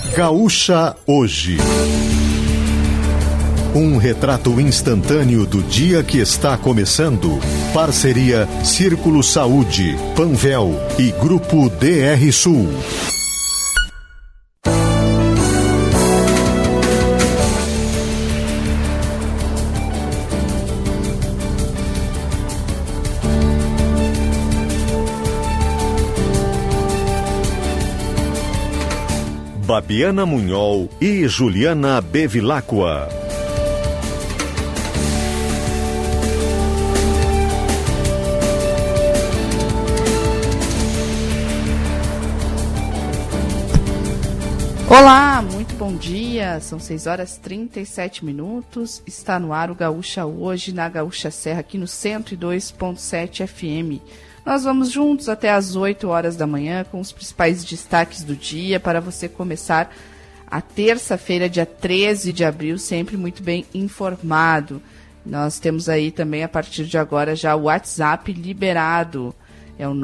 Gaúcha Hoje. Um retrato instantâneo do dia que está começando. Parceria Círculo Saúde, Panvel e Grupo DR Sul. Babiana Munhol e Juliana Bevilacqua. Olá, muito bom dia, são 6h37, está no ar o Gaúcha Hoje, na Gaúcha Serra, aqui no 102.7 FM. Nós vamos juntos até às 8 horas da manhã com os principais destaques do dia para você começar a terça-feira, dia 13 de abril, sempre muito bem informado. Nós temos aí também, a partir de agora, já o WhatsApp liberado, é o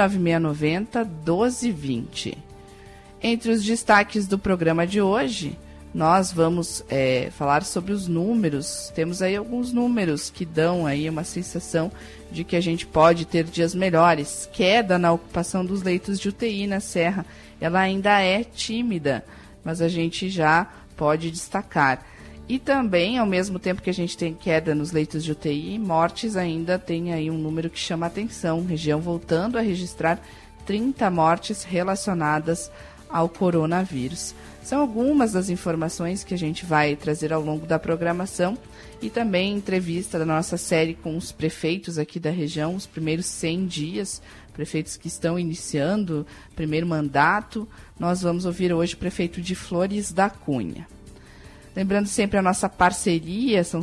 99690-1220. Entre os destaques do programa de hoje, nós vamos falar sobre os números. Temos aí alguns números que dão aí uma sensação de que a gente pode ter dias melhores. Queda na ocupação dos leitos de UTI na Serra, ela ainda é tímida, mas a gente já pode destacar. E também, ao mesmo tempo que a gente tem queda nos leitos de UTI, mortes ainda tem aí um número que chama a atenção. Região voltando a registrar 30 mortes relacionadas ao coronavírus. São algumas das informações que a gente vai trazer ao longo da programação e também entrevista da nossa série com os prefeitos aqui da região, os primeiros 100 dias, prefeitos que estão iniciando primeiro mandato. Nós vamos ouvir hoje o prefeito de Flores da Cunha. Lembrando sempre a nossa parceria, são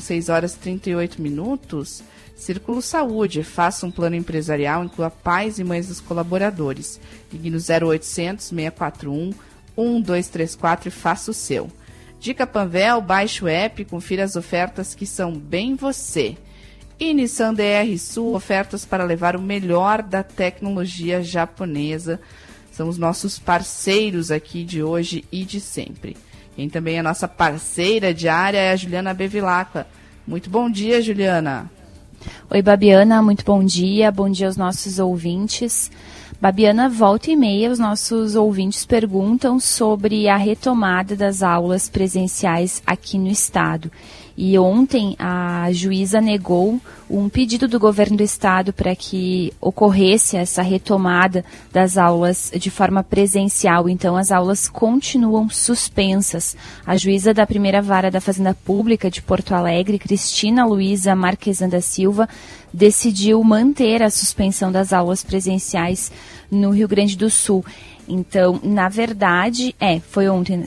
6h38, Círculo Saúde, faça um plano empresarial, inclua pais e mães dos colaboradores. Ligue no 0800 641 1234 e faça o seu. Dica Panvel, baixe o app e confira as ofertas que são bem você. E Nissan DR Sul, ofertas para levar o melhor da tecnologia japonesa. São os nossos parceiros aqui de hoje e de sempre. Quem também é nossa parceira diária é a Juliana Bevilacqua. Muito bom dia, Juliana. Oi, Babiana, muito bom dia aos nossos ouvintes. Babiana, volta e meia, os nossos ouvintes perguntam sobre a retomada das aulas presenciais aqui no estado. E ontem a juíza negou um pedido do governo do estado para que ocorresse essa retomada das aulas de forma presencial. Então, as aulas continuam suspensas. A juíza da primeira vara da Fazenda Pública de Porto Alegre, Cristina Luiza Marquesan da Silva, decidiu manter a suspensão das aulas presenciais no Rio Grande do Sul. Então, na verdade, foi ontem,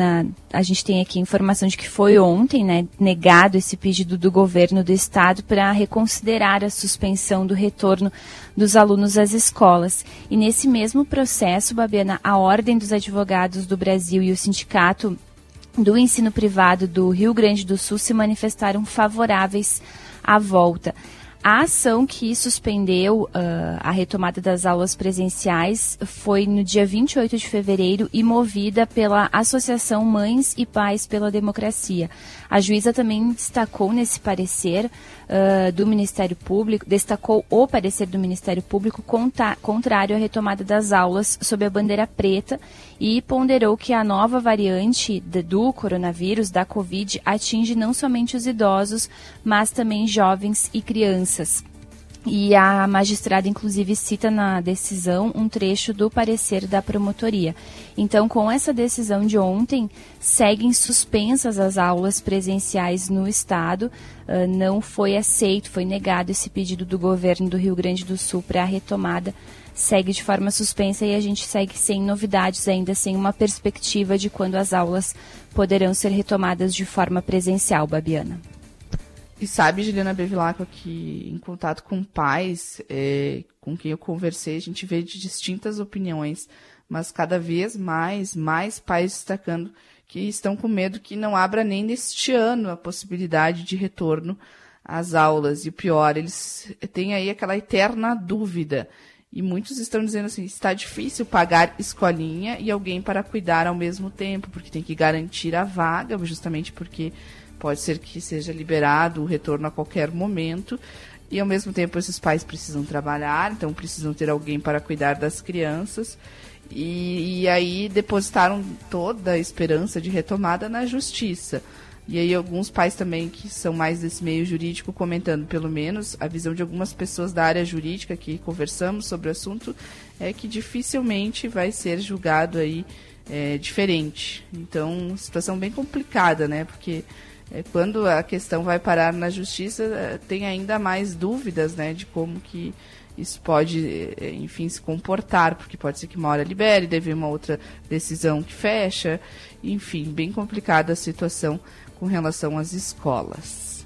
a gente tem aqui informação de que foi ontem, né, negado esse pedido do governo do estado para reconsiderar a suspensão do retorno dos alunos às escolas. E nesse mesmo processo, Babiana, a Ordem dos Advogados do Brasil e o Sindicato do Ensino Privado do Rio Grande do Sul se manifestaram favoráveis à volta. A ação que suspendeu a retomada das aulas presenciais foi no dia 28 de fevereiro e movida pela Associação Mães e Pais pela Democracia. A juíza também destacou nesse parecer do Ministério Público, destacou o parecer do Ministério Público contrário à retomada das aulas sob a bandeira preta e ponderou que a nova variante do coronavírus, da Covid, atinge não somente os idosos, mas também jovens e crianças. E a magistrada, inclusive, cita na decisão um trecho do parecer da promotoria. Então, com essa decisão de ontem, seguem suspensas as aulas presenciais no estado. Não foi aceito, foi negado esse pedido do governo do Rio Grande do Sul para a retomada. Segue de forma suspensa e a gente segue sem novidades ainda, sem uma perspectiva de quando as aulas poderão ser retomadas de forma presencial, Babiana. E sabe, Juliana Bevilacqua, que em contato com pais, com quem eu conversei, a gente vê de distintas opiniões, mas cada vez mais pais destacando que estão com medo que não abra nem neste ano a possibilidade de retorno às aulas. E o pior, eles têm aí aquela eterna dúvida. E muitos estão dizendo assim, está difícil pagar escolinha e alguém para cuidar ao mesmo tempo, porque tem que garantir a vaga, justamente porque pode ser que seja liberado o retorno a qualquer momento. E ao mesmo tempo esses pais precisam trabalhar, então precisam ter alguém para cuidar das crianças. E aí depositaram toda a esperança de retomada na justiça. E aí alguns pais também que são mais desse meio jurídico comentando, pelo menos a visão de algumas pessoas da área jurídica que conversamos sobre o assunto, é que dificilmente vai ser julgado aí diferente. Então, situação bem complicada, né? Porque quando a questão vai parar na justiça, tem ainda mais dúvidas, né, de como que isso pode, enfim, se comportar, porque pode ser que uma hora libere, deve uma outra decisão que fecha, enfim, bem complicada a situação com relação às escolas.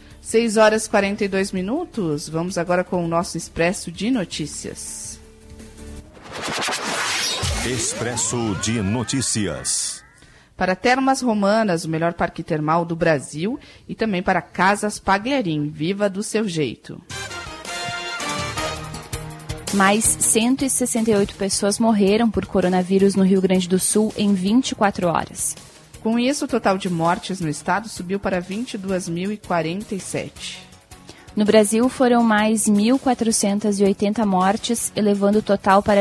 6h42, vamos agora com o nosso Expresso de Notícias. Expresso de Notícias. Para Termas Romanas, o melhor parque termal do Brasil, e também para Casas Pagliarim, viva do seu jeito. Mais 168 pessoas morreram por coronavírus no Rio Grande do Sul em 24 horas. Com isso, o total de mortes no estado subiu para 22.047. No Brasil, foram mais 1.480 mortes, elevando o total para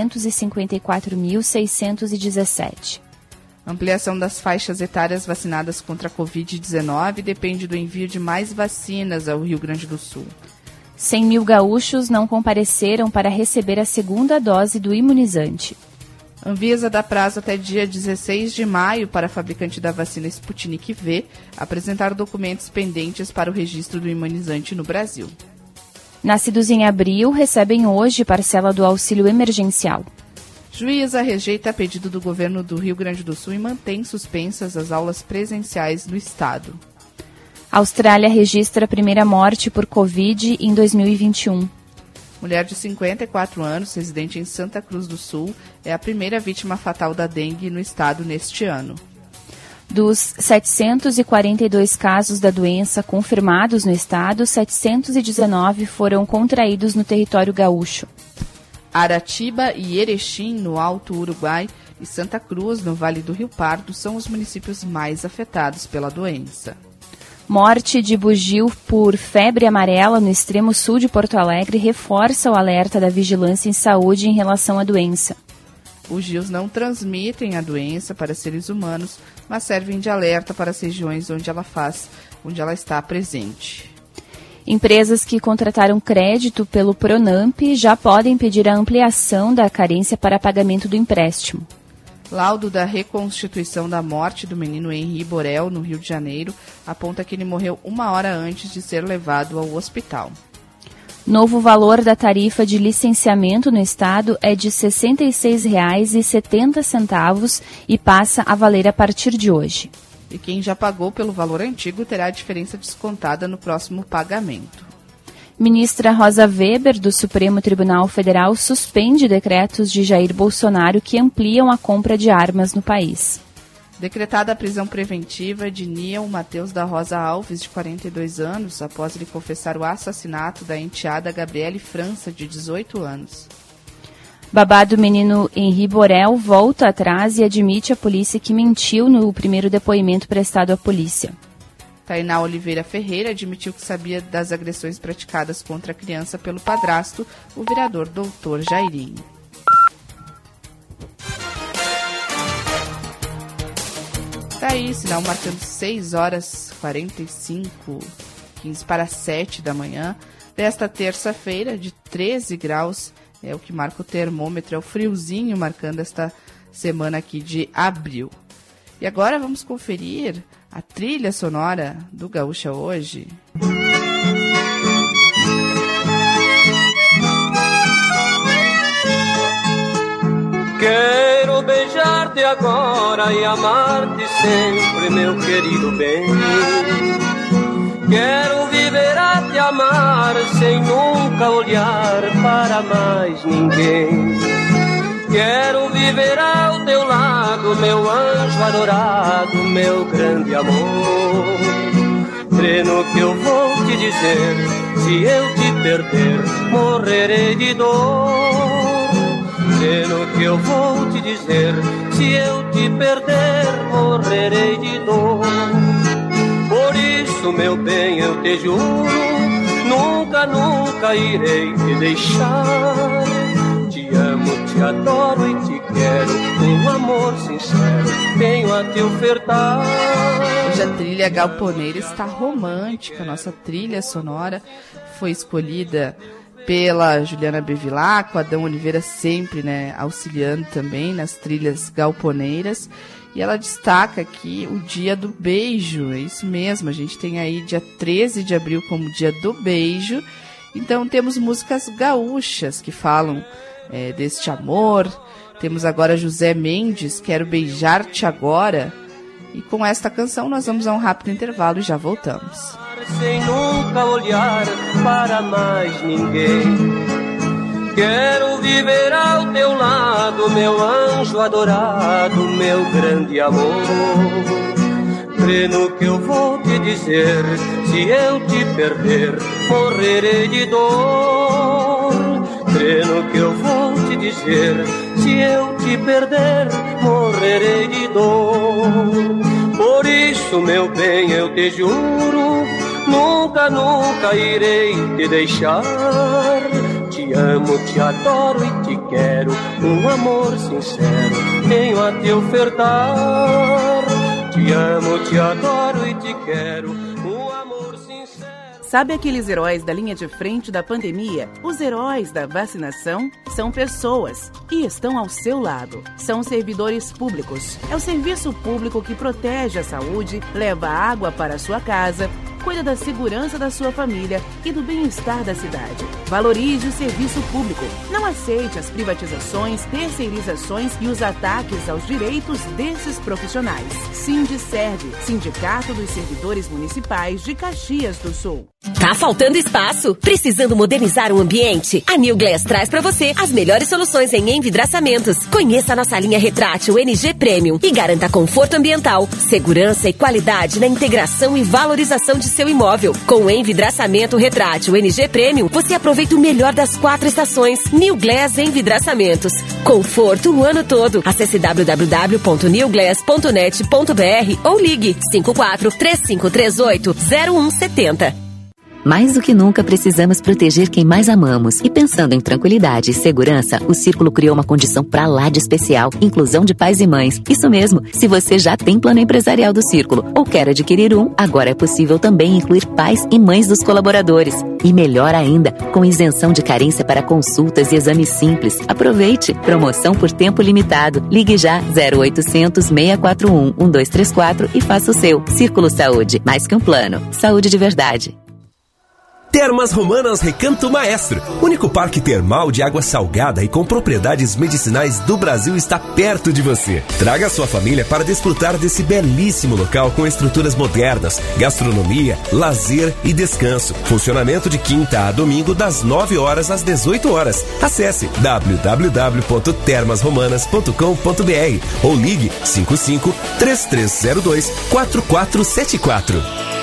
354.617. A ampliação das faixas etárias vacinadas contra a Covid-19 depende do envio de mais vacinas ao Rio Grande do Sul. 100 mil gaúchos não compareceram para receber a segunda dose do imunizante. Anvisa dá prazo até dia 16 de maio para a fabricante da vacina Sputnik V apresentar documentos pendentes para o registro do imunizante no Brasil. Nascidos em abril recebem hoje parcela do auxílio emergencial. Juíza rejeita pedido do governo do Rio Grande do Sul e mantém suspensas as aulas presenciais no estado. A Austrália registra a primeira morte por Covid em 2021. Mulher de 54 anos, residente em Santa Cruz do Sul, é a primeira vítima fatal da dengue no estado neste ano. Dos 742 casos da doença confirmados no estado, 719 foram contraídos no território gaúcho. Aratiba e Erechim, no Alto Uruguai, e Santa Cruz, no Vale do Rio Pardo, são os municípios mais afetados pela doença. Morte de bugio por febre amarela no extremo sul de Porto Alegre reforça o alerta da Vigilância em Saúde em relação à doença. Bugios não transmitem a doença para seres humanos, mas servem de alerta para as regiões onde ela está presente. Empresas que contrataram crédito pelo Pronamp já podem pedir a ampliação da carência para pagamento do empréstimo. Laudo da reconstituição da morte do menino Henri Borel, no Rio de Janeiro, aponta que ele morreu 1 hora antes de ser levado ao hospital. Novo valor da tarifa de licenciamento no estado é de R$ 66,70 e passa a valer a partir de hoje. E quem já pagou pelo valor antigo terá a diferença descontada no próximo pagamento. Ministra Rosa Weber, do Supremo Tribunal Federal, suspende decretos de Jair Bolsonaro que ampliam a compra de armas no país. Decretada a prisão preventiva de Niel Matheus da Rosa Alves, de 42 anos, após ele confessar o assassinato da enteada Gabriele França, de 18 anos. Babá do menino Henri Borel volta atrás e admite à polícia que mentiu no primeiro depoimento prestado à polícia. Tainá Oliveira Ferreira admitiu que sabia das agressões praticadas contra a criança pelo padrasto, o vereador Dr. Jairinho. Tá aí, sinal marcando 6h45, 15 para 7 da manhã, desta terça-feira, de 13 graus, é o que marca o termômetro, é o friozinho marcando esta semana aqui de abril. E agora vamos conferir a trilha sonora do Gaúcha Hoje. Quero beijar-te agora e amar-te sempre, meu querido bem. Quero viver a te amar sem nunca olhar para mais ninguém. Quero viver ao teu lado, meu anjo adorado, meu grande amor. Crê no que eu vou te dizer, se eu te perder, morrerei de dor. Vê no que eu vou te dizer, se eu te perder, morrerei de dor. Por isso, meu bem, eu te juro, nunca, nunca irei te deixar. Te amo, te adoro e te quero, com amor sincero venho a te ofertar. Hoje a trilha galponeira está romântica. Nossa trilha sonora foi escolhida pela Juliana Bevilacqua, Adão Oliveira sempre, né, auxiliando também nas trilhas galponeiras. E ela destaca aqui o Dia do Beijo. É isso mesmo, a gente tem aí dia 13 de abril como Dia do Beijo. Então temos músicas gaúchas que falam deste amor. Temos agora José Mendes, Quero Beijar-te Agora. E com esta canção nós vamos a um rápido intervalo e já voltamos. Sem nunca olhar para mais ninguém, quero viver ao teu lado, meu anjo adorado, meu grande amor. Crê no que eu vou te dizer, se eu te perder, morrerei de dor. Crê no que eu vou te dizer, se eu te perder, morrerei de dor. Por isso, meu bem, eu te juro, nunca, nunca irei te deixar. Te amo, te adoro e te quero, um amor sincero venho a te ofertar. Te amo, te adoro e te quero, um amor sincero. Sabe aqueles heróis da linha de frente da pandemia? Os heróis da vacinação são pessoas e estão ao seu lado. São servidores públicos. É o serviço público que protege a saúde, leva água para a sua casa, cuida da segurança da sua família e do bem-estar da cidade. Valorize o serviço público. Não aceite as privatizações, terceirizações e os ataques aos direitos desses profissionais. Sindicerv, Sindicato dos Servidores Municipais de Caxias do Sul. Tá faltando espaço? Precisando modernizar o ambiente? A New Glass traz para você as melhores soluções em envidraçamentos. Conheça a nossa linha retrátil NG Premium e garanta conforto ambiental, segurança e qualidade na integração e valorização de seu imóvel. Com o envidraçamento retrátil NG Premium, você aproveita o melhor das 4 estações. New Glass Envidraçamentos. Conforto o ano todo. Acesse www.newglass.net.br ou ligue 54 3538 0170. Mais do que nunca precisamos proteger quem mais amamos. E pensando em tranquilidade e segurança, o Círculo criou uma condição pra lá de especial, inclusão de pais e mães. Isso mesmo, se você já tem plano empresarial do Círculo ou quer adquirir um, agora é possível também incluir pais e mães dos colaboradores. E melhor ainda, com isenção de carência para consultas e exames simples. Aproveite! Promoção por tempo limitado. Ligue já 0800 641 1234 e faça o seu. Círculo Saúde, mais que um plano. Saúde de verdade. Termas Romanas Recanto Maestro, único parque termal de água salgada e com propriedades medicinais do Brasil, está perto de você. Traga sua família para desfrutar desse belíssimo local com estruturas modernas, gastronomia, lazer e descanso. Funcionamento de quinta a domingo das 9 horas às 18 horas. Acesse www.termasromanas.com.br ou ligue 55 3302 4474.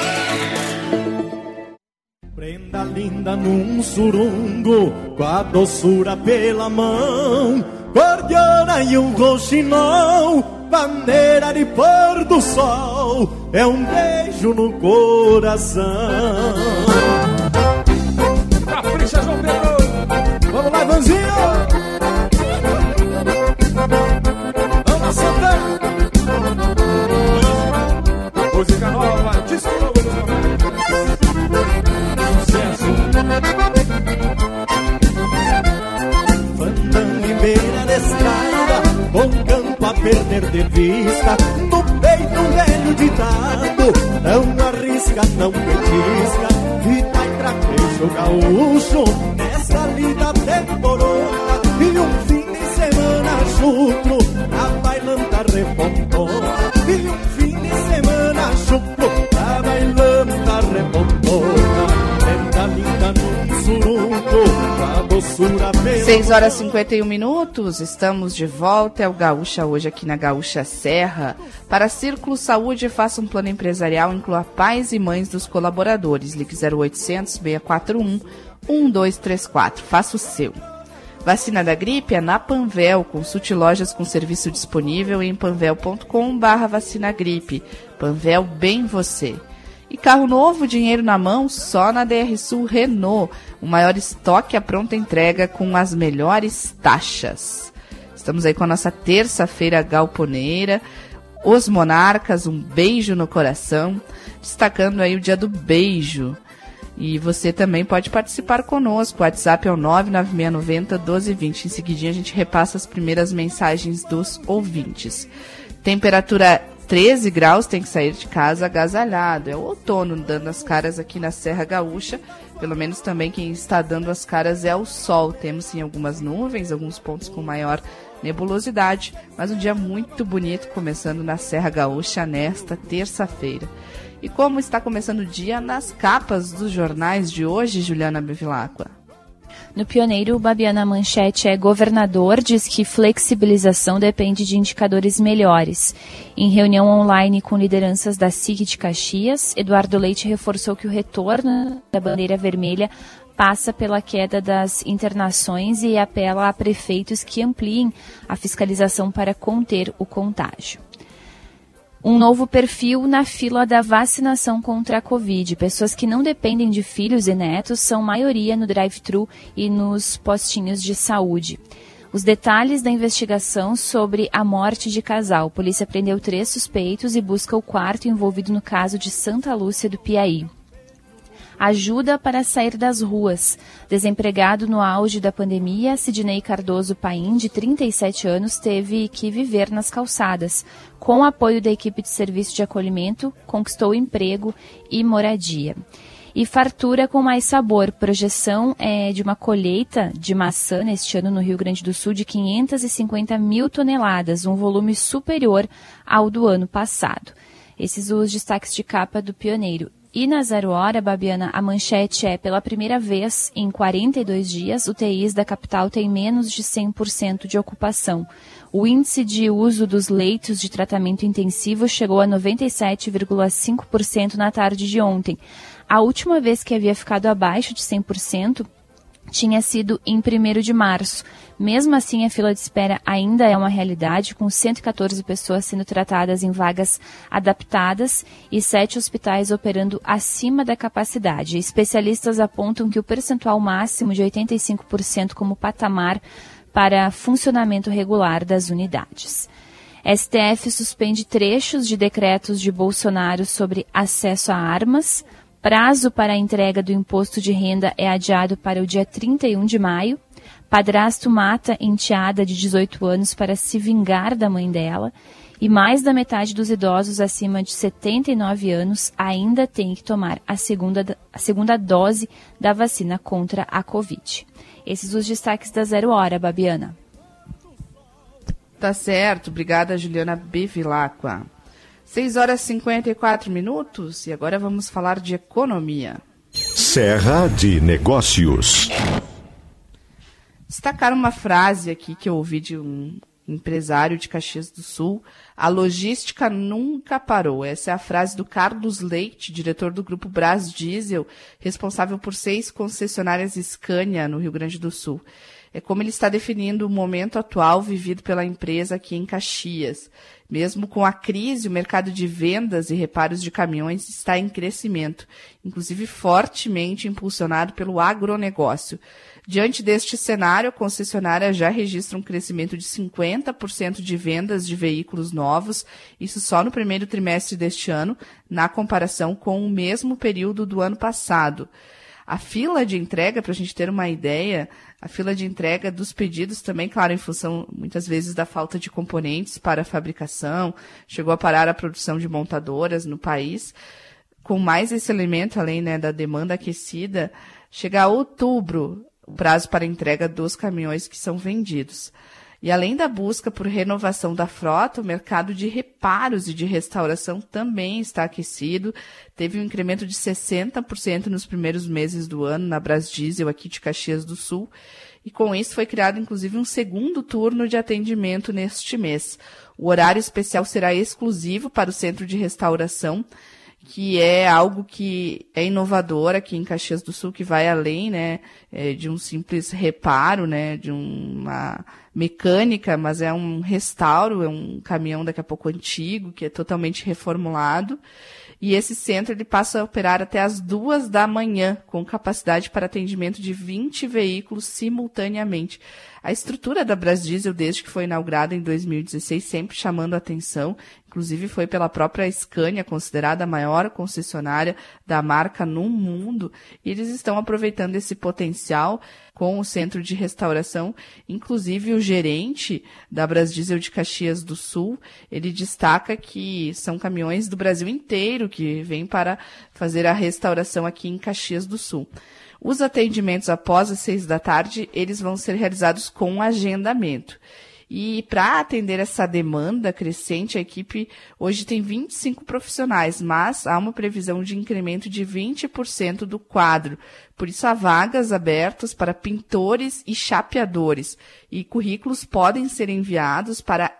Prenda linda num surungo, com a doçura pela mão, guardiana e um roxinol, bandeira de pôr do sol, é um beijo no coração. Capricha, João Pedro! Vamos lá, Ivanzinho! Vamos, Santana! Música nova, disco novo do momento. Fandango em beira da estrada, com campo a perder de vista, no peito um velho ditado, não arrisca, não petisca, e vai traquejo gaúcho, nessa lida temporona, e um fim de semana chucro, a bailanta repontona, e um fim de semana chucro, a bailanta repontona. Linda num surungo, com a doçura meu 6 horas e 51 minutos, estamos de volta, é o Gaúcha hoje aqui na Gaúcha Serra. Para Círculo Saúde, faça um plano empresarial, inclua pais e mães dos colaboradores. Ligue 0800 641 1234, faça o seu. Vacina da gripe é na Panvel, consulte lojas com serviço disponível em panvel.com/vacinagripe. Panvel, bem você. E carro novo, dinheiro na mão, só na DR Sul Renault. O maior estoque à pronta entrega com as melhores taxas. Estamos aí com a nossa terça-feira galponeira. Os Monarcas, um beijo no coração. Destacando aí o dia do beijo. E você também pode participar conosco. O WhatsApp é o 99690-1220. Em seguidinho a gente repassa as primeiras mensagens dos ouvintes. Temperatura 13 graus, tem que sair de casa agasalhado. É o outono dando as caras aqui na Serra Gaúcha. Pelo menos também quem está dando as caras é o sol. Temos sim algumas nuvens, alguns pontos com maior nebulosidade. Mas um dia muito bonito começando na Serra Gaúcha nesta terça-feira. E como está começando o dia nas capas dos jornais de hoje, Juliana Bevilacqua? No Pioneiro, Babiana Manchete é governador, diz que flexibilização depende de indicadores melhores. Em reunião online com lideranças da SIC de Caxias, Eduardo Leite reforçou que o retorno da bandeira vermelha passa pela queda das internações e apela a prefeitos que ampliem a fiscalização para conter o contágio. Um novo perfil na fila da vacinação contra a Covid. Pessoas que não dependem de filhos e netos são maioria no drive-thru e nos postinhos de saúde. Os detalhes da investigação sobre a morte de casal. A polícia prendeu 3 suspeitos e busca o 4º envolvido no caso de Santa Lúcia do Piauí. Ajuda para sair das ruas. Desempregado no auge da pandemia, Sidney Cardoso Paim, de 37 anos, teve que viver nas calçadas. Com o apoio da equipe de serviço de acolhimento, conquistou emprego e moradia. E fartura com mais sabor. Projeção de uma colheita de maçã neste ano no Rio Grande do Sul de 550 mil toneladas, um volume superior ao do ano passado. Esses os destaques de capa do Pioneiro. E na 0 hora, Babiana, a manchete é: pela primeira vez em 42 dias, UTIs da capital têm menos de 100% de ocupação. O índice de uso dos leitos de tratamento intensivo chegou a 97,5% na tarde de ontem. A última vez que havia ficado abaixo de 100% tinha sido em 1º de março. Mesmo assim, a fila de espera ainda é uma realidade, com 114 pessoas sendo tratadas em vagas adaptadas e 7 hospitais operando acima da capacidade. Especialistas apontam que o percentual máximo de 85% como patamar para funcionamento regular das unidades. STF suspende trechos de decretos de Bolsonaro sobre acesso a armas. Prazo para a entrega do imposto de renda é adiado para o dia 31 de maio. Padrasto mata enteada de 18 anos para se vingar da mãe dela. E mais da metade dos idosos acima de 79 anos ainda tem que tomar a segunda dose da vacina contra a Covid. Esses os destaques da 0 hora, Babiana. Tá certo, obrigada, Juliana Bevilacqua. 6 horas e 54 minutos e agora vamos falar de economia. Serra de Negócios. Destacar uma frase aqui que eu ouvi de um empresário de Caxias do Sul: a logística nunca parou. Essa é a frase do Carlos Leite, diretor do grupo Brás Diesel, responsável por 6 concessionárias Scania no Rio Grande do Sul. É como ele está definindo o momento atual vivido pela empresa aqui em Caxias. Mesmo com a crise, o mercado de vendas e reparos de caminhões está em crescimento, inclusive fortemente impulsionado pelo agronegócio. Diante deste cenário, a concessionária já registra um crescimento de 50% de vendas de veículos novos, isso só no primeiro trimestre deste ano, na comparação com o mesmo período do ano passado. A fila de entrega, para a gente ter uma ideia, a fila de entrega dos pedidos também, claro, em função muitas vezes da falta de componentes para a fabricação, chegou a parar a produção de montadoras no país. Com mais esse elemento, além, né, da demanda aquecida, chega a outubro o prazo para entrega dos caminhões que são vendidos. E além da busca por renovação da frota, o mercado de reparos e de restauração também está aquecido. Teve um incremento de 60% nos primeiros meses do ano na Brasdiesel, aqui de Caxias do Sul. E com isso foi criado, inclusive, um segundo turno de atendimento neste mês. O horário especial será exclusivo para o centro de restauração, que é algo que é inovador aqui em Caxias do Sul, que vai além, né, de um simples reparo, né, de uma mecânica, mas é um restauro, é um caminhão daqui a pouco antigo, que é totalmente reformulado. E esse centro ele passa a operar até as 2 da manhã, com capacidade para atendimento de 20 veículos simultaneamente. A estrutura da Brasdiesel, desde que foi inaugurada em 2016, sempre chamando a atenção, inclusive foi pela própria Scania, considerada a maior concessionária da marca no mundo, e eles estão aproveitando esse potencial com o centro de restauração. Inclusive o gerente da Brasdiesel de Caxias do Sul, ele destaca que são caminhões do Brasil inteiro que vêm para fazer a restauração aqui em Caxias do Sul. Os atendimentos após as 6 da tarde, eles vão ser realizados com agendamento. E para atender essa demanda crescente, a equipe hoje tem 25 profissionais, mas há uma previsão de incremento de 20% do quadro. Por isso, há vagas abertas para pintores e chapeadores. E currículos podem ser enviados para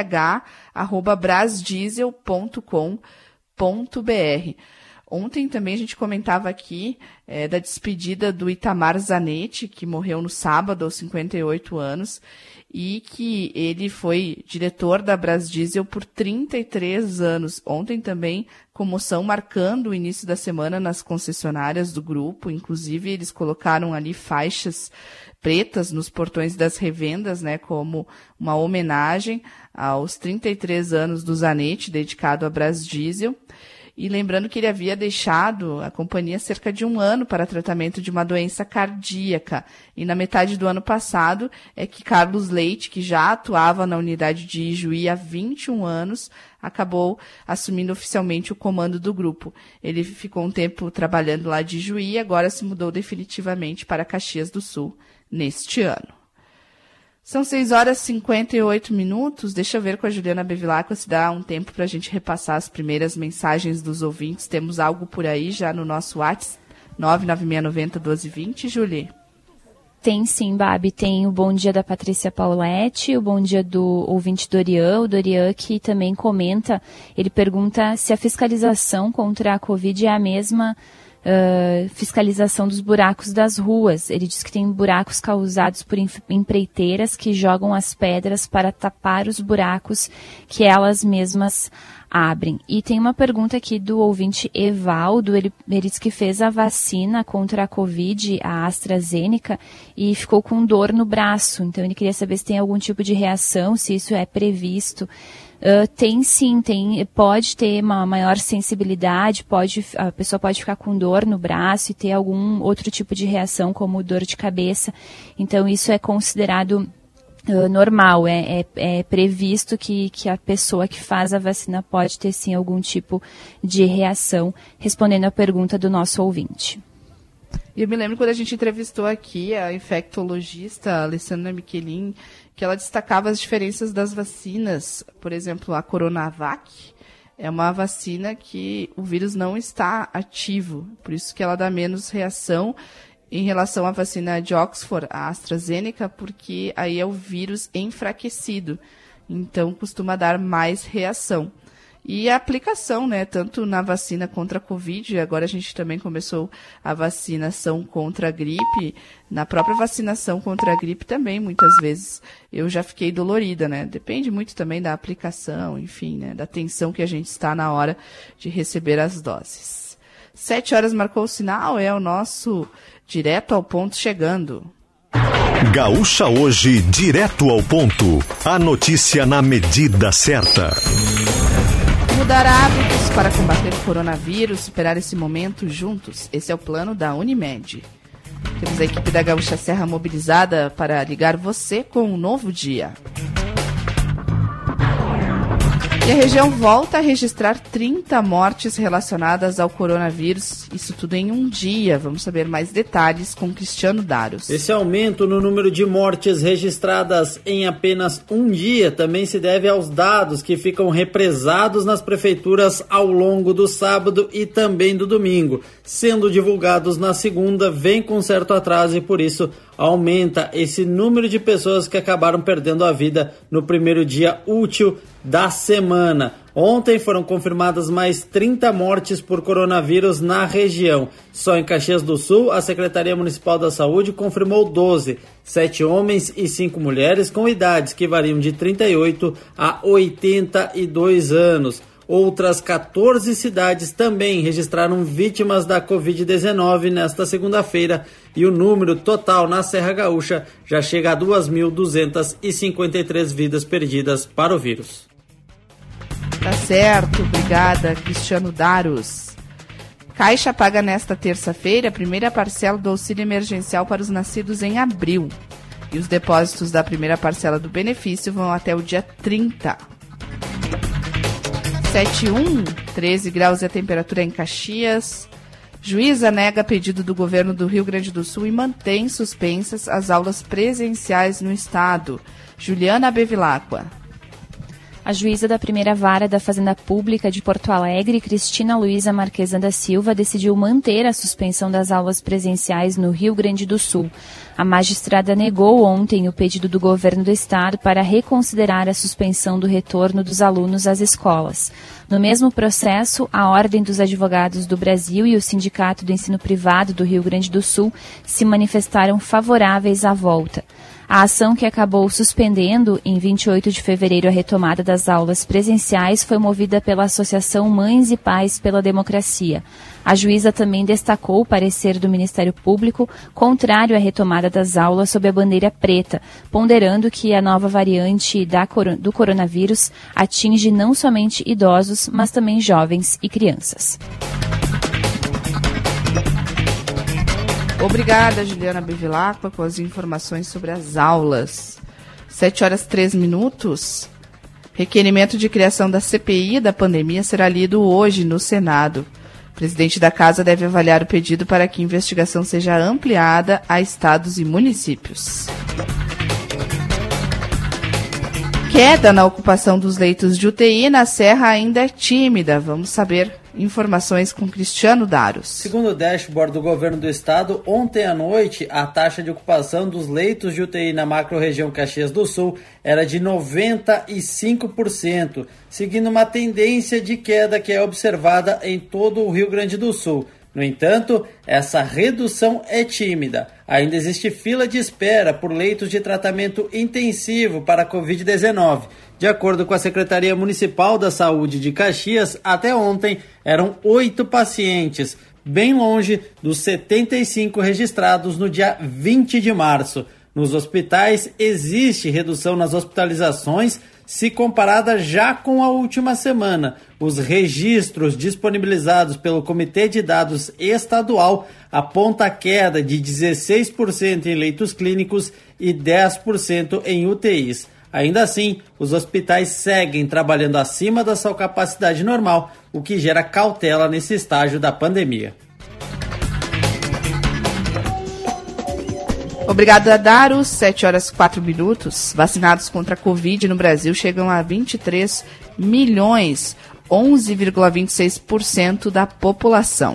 rh@brasdiesel.com.br. Ontem também a gente comentava aqui da despedida do Itamar Zanetti, que morreu no sábado aos 58 anos, e que ele foi diretor da Brasdiesel por 33 anos. Ontem também comoção marcando o início da semana nas concessionárias do grupo, inclusive eles colocaram ali faixas pretas nos portões das revendas, né, como uma homenagem aos 33 anos do Zanetti, dedicado à Brasdiesel. E lembrando que ele havia deixado a companhia cerca de 1 ano para tratamento de uma doença cardíaca. E na metade do ano passado é que Carlos Leite, que já atuava na unidade de Ijuí há 21 anos, acabou assumindo oficialmente o comando do grupo. Ele ficou um tempo trabalhando lá de Ijuí e agora se mudou definitivamente para Caxias do Sul neste ano. São 6h58. Deixa eu ver com a Juliana Bevilacqua se dá um tempo para a gente repassar as primeiras mensagens dos ouvintes. Temos algo por aí já no nosso WhatsApp, 996901220, Julie? Tem sim, Babi. Tem o bom dia da Patrícia Paulette, o bom dia do ouvinte Dorian. O Dorian que também comenta, ele pergunta se a fiscalização contra a Covid é a mesma fiscalização dos buracos das ruas. Ele diz que tem buracos causados por empreiteiras que jogam as pedras para tapar os buracos que elas mesmas abrem. E tem uma pergunta aqui do ouvinte Evaldo, ele diz que fez a vacina contra a Covid, a AstraZeneca, e ficou com dor no braço. Então ele queria saber se tem algum tipo de reação, se isso é previsto. Tem sim, pode ter uma maior sensibilidade, a pessoa pode ficar com dor no braço e ter algum outro tipo de reação, como dor de cabeça. Então isso é considerado normal, é previsto que a pessoa que faz a vacina pode ter sim algum tipo de reação, respondendo a pergunta do nosso ouvinte. E eu me lembro quando a gente entrevistou aqui a infectologista Alessandra Michelin, que ela destacava as diferenças das vacinas. Por exemplo, a Coronavac é uma vacina que o vírus não está ativo, por isso que ela dá menos reação em relação à vacina de Oxford, a AstraZeneca, porque aí é o vírus enfraquecido, então costuma dar mais reação. E a aplicação, né, tanto na vacina contra a Covid, agora a gente também começou a vacinação contra a gripe, na própria vacinação contra a gripe também, muitas vezes, eu já fiquei dolorida, né, depende muito também da aplicação, enfim, né, da tensão que a gente está na hora de receber as doses. 7h marcou o sinal, é o nosso Direto ao Ponto chegando. Gaúcha Hoje, direto ao ponto, a notícia na medida certa. Mudar hábitos para combater o coronavírus, superar esse momento juntos. Esse é o plano da Unimed. Temos a equipe da Gaúcha Serra mobilizada para ligar você com um novo dia. E a região volta a registrar 30 mortes relacionadas ao coronavírus, isso tudo em um dia. Vamos saber mais detalhes com Cristiano Daros. Esse aumento no número de mortes registradas em apenas um dia também se deve aos dados que ficam represados nas prefeituras ao longo do sábado e também do domingo. Sendo divulgados na segunda, vem com certo atraso e por isso aumenta esse número de pessoas que acabaram perdendo a vida no primeiro dia útil da semana. Ontem foram confirmadas mais 30 mortes por coronavírus na região. Só em Caxias do Sul, a Secretaria Municipal da Saúde confirmou 12, 7 homens e 5 mulheres com idades que variam de 38 a 82 anos. Outras 14 cidades também registraram vítimas da Covid-19 nesta segunda-feira e o número total na Serra Gaúcha já chega a 2.253 vidas perdidas para o vírus. Tá certo, obrigada, Cristiano Daros. Caixa paga nesta terça-feira a primeira parcela do auxílio emergencial para os nascidos em abril. E os depósitos da primeira parcela do benefício vão até o dia 30. 7,1, 13 graus é a temperatura em Caxias. Juíza nega pedido do governo do Rio Grande do Sul e mantém suspensas as aulas presenciais no estado. Juliana Bevilacqua. A juíza da primeira vara da Fazenda Pública de Porto Alegre, Cristina Luiza Marquesan da Silva, decidiu manter a suspensão das aulas presenciais no Rio Grande do Sul. A magistrada negou ontem o pedido do governo do estado para reconsiderar a suspensão do retorno dos alunos às escolas. No mesmo processo, a Ordem dos Advogados do Brasil e o Sindicato do Ensino Privado do Rio Grande do Sul se manifestaram favoráveis à volta. A ação, que acabou suspendendo em 28 de fevereiro a retomada das aulas presenciais, foi movida pela Associação Mães e Pais pela Democracia. A juíza também destacou o parecer do Ministério Público contrário à retomada das aulas sob a bandeira preta, ponderando que a nova variante do coronavírus atinge não somente idosos, mas também jovens e crianças. Obrigada, Juliana Bevilacqua, com as informações sobre as aulas. 7h03. Requerimento de criação da CPI da pandemia será lido hoje no Senado. O presidente da Casa deve avaliar o pedido para que a investigação seja ampliada a estados e municípios. Queda na ocupação dos leitos de UTI na Serra ainda é tímida. Vamos saber informações com Cristiano Daros. Segundo o dashboard do governo do estado, ontem à noite a taxa de ocupação dos leitos de UTI na macro-região Caxias do Sul era de 95%, seguindo uma tendência de queda que é observada em todo o Rio Grande do Sul. No entanto, essa redução é tímida. Ainda existe fila de espera por leitos de tratamento intensivo para a Covid-19. De acordo com a Secretaria Municipal da Saúde de Caxias, até ontem eram 8 pacientes, bem longe dos 75 registrados no dia 20 de março. Nos hospitais, existe redução nas hospitalizações se comparada já com a última semana. Os registros disponibilizados pelo Comitê de Dados Estadual apontam queda de 16% em leitos clínicos e 10% em UTIs. Ainda assim, os hospitais seguem trabalhando acima da sua capacidade normal, o que gera cautela nesse estágio da pandemia. Obrigada, Daros. 7h04. Vacinados contra a Covid no Brasil chegam a 23 milhões, 11,26% da população.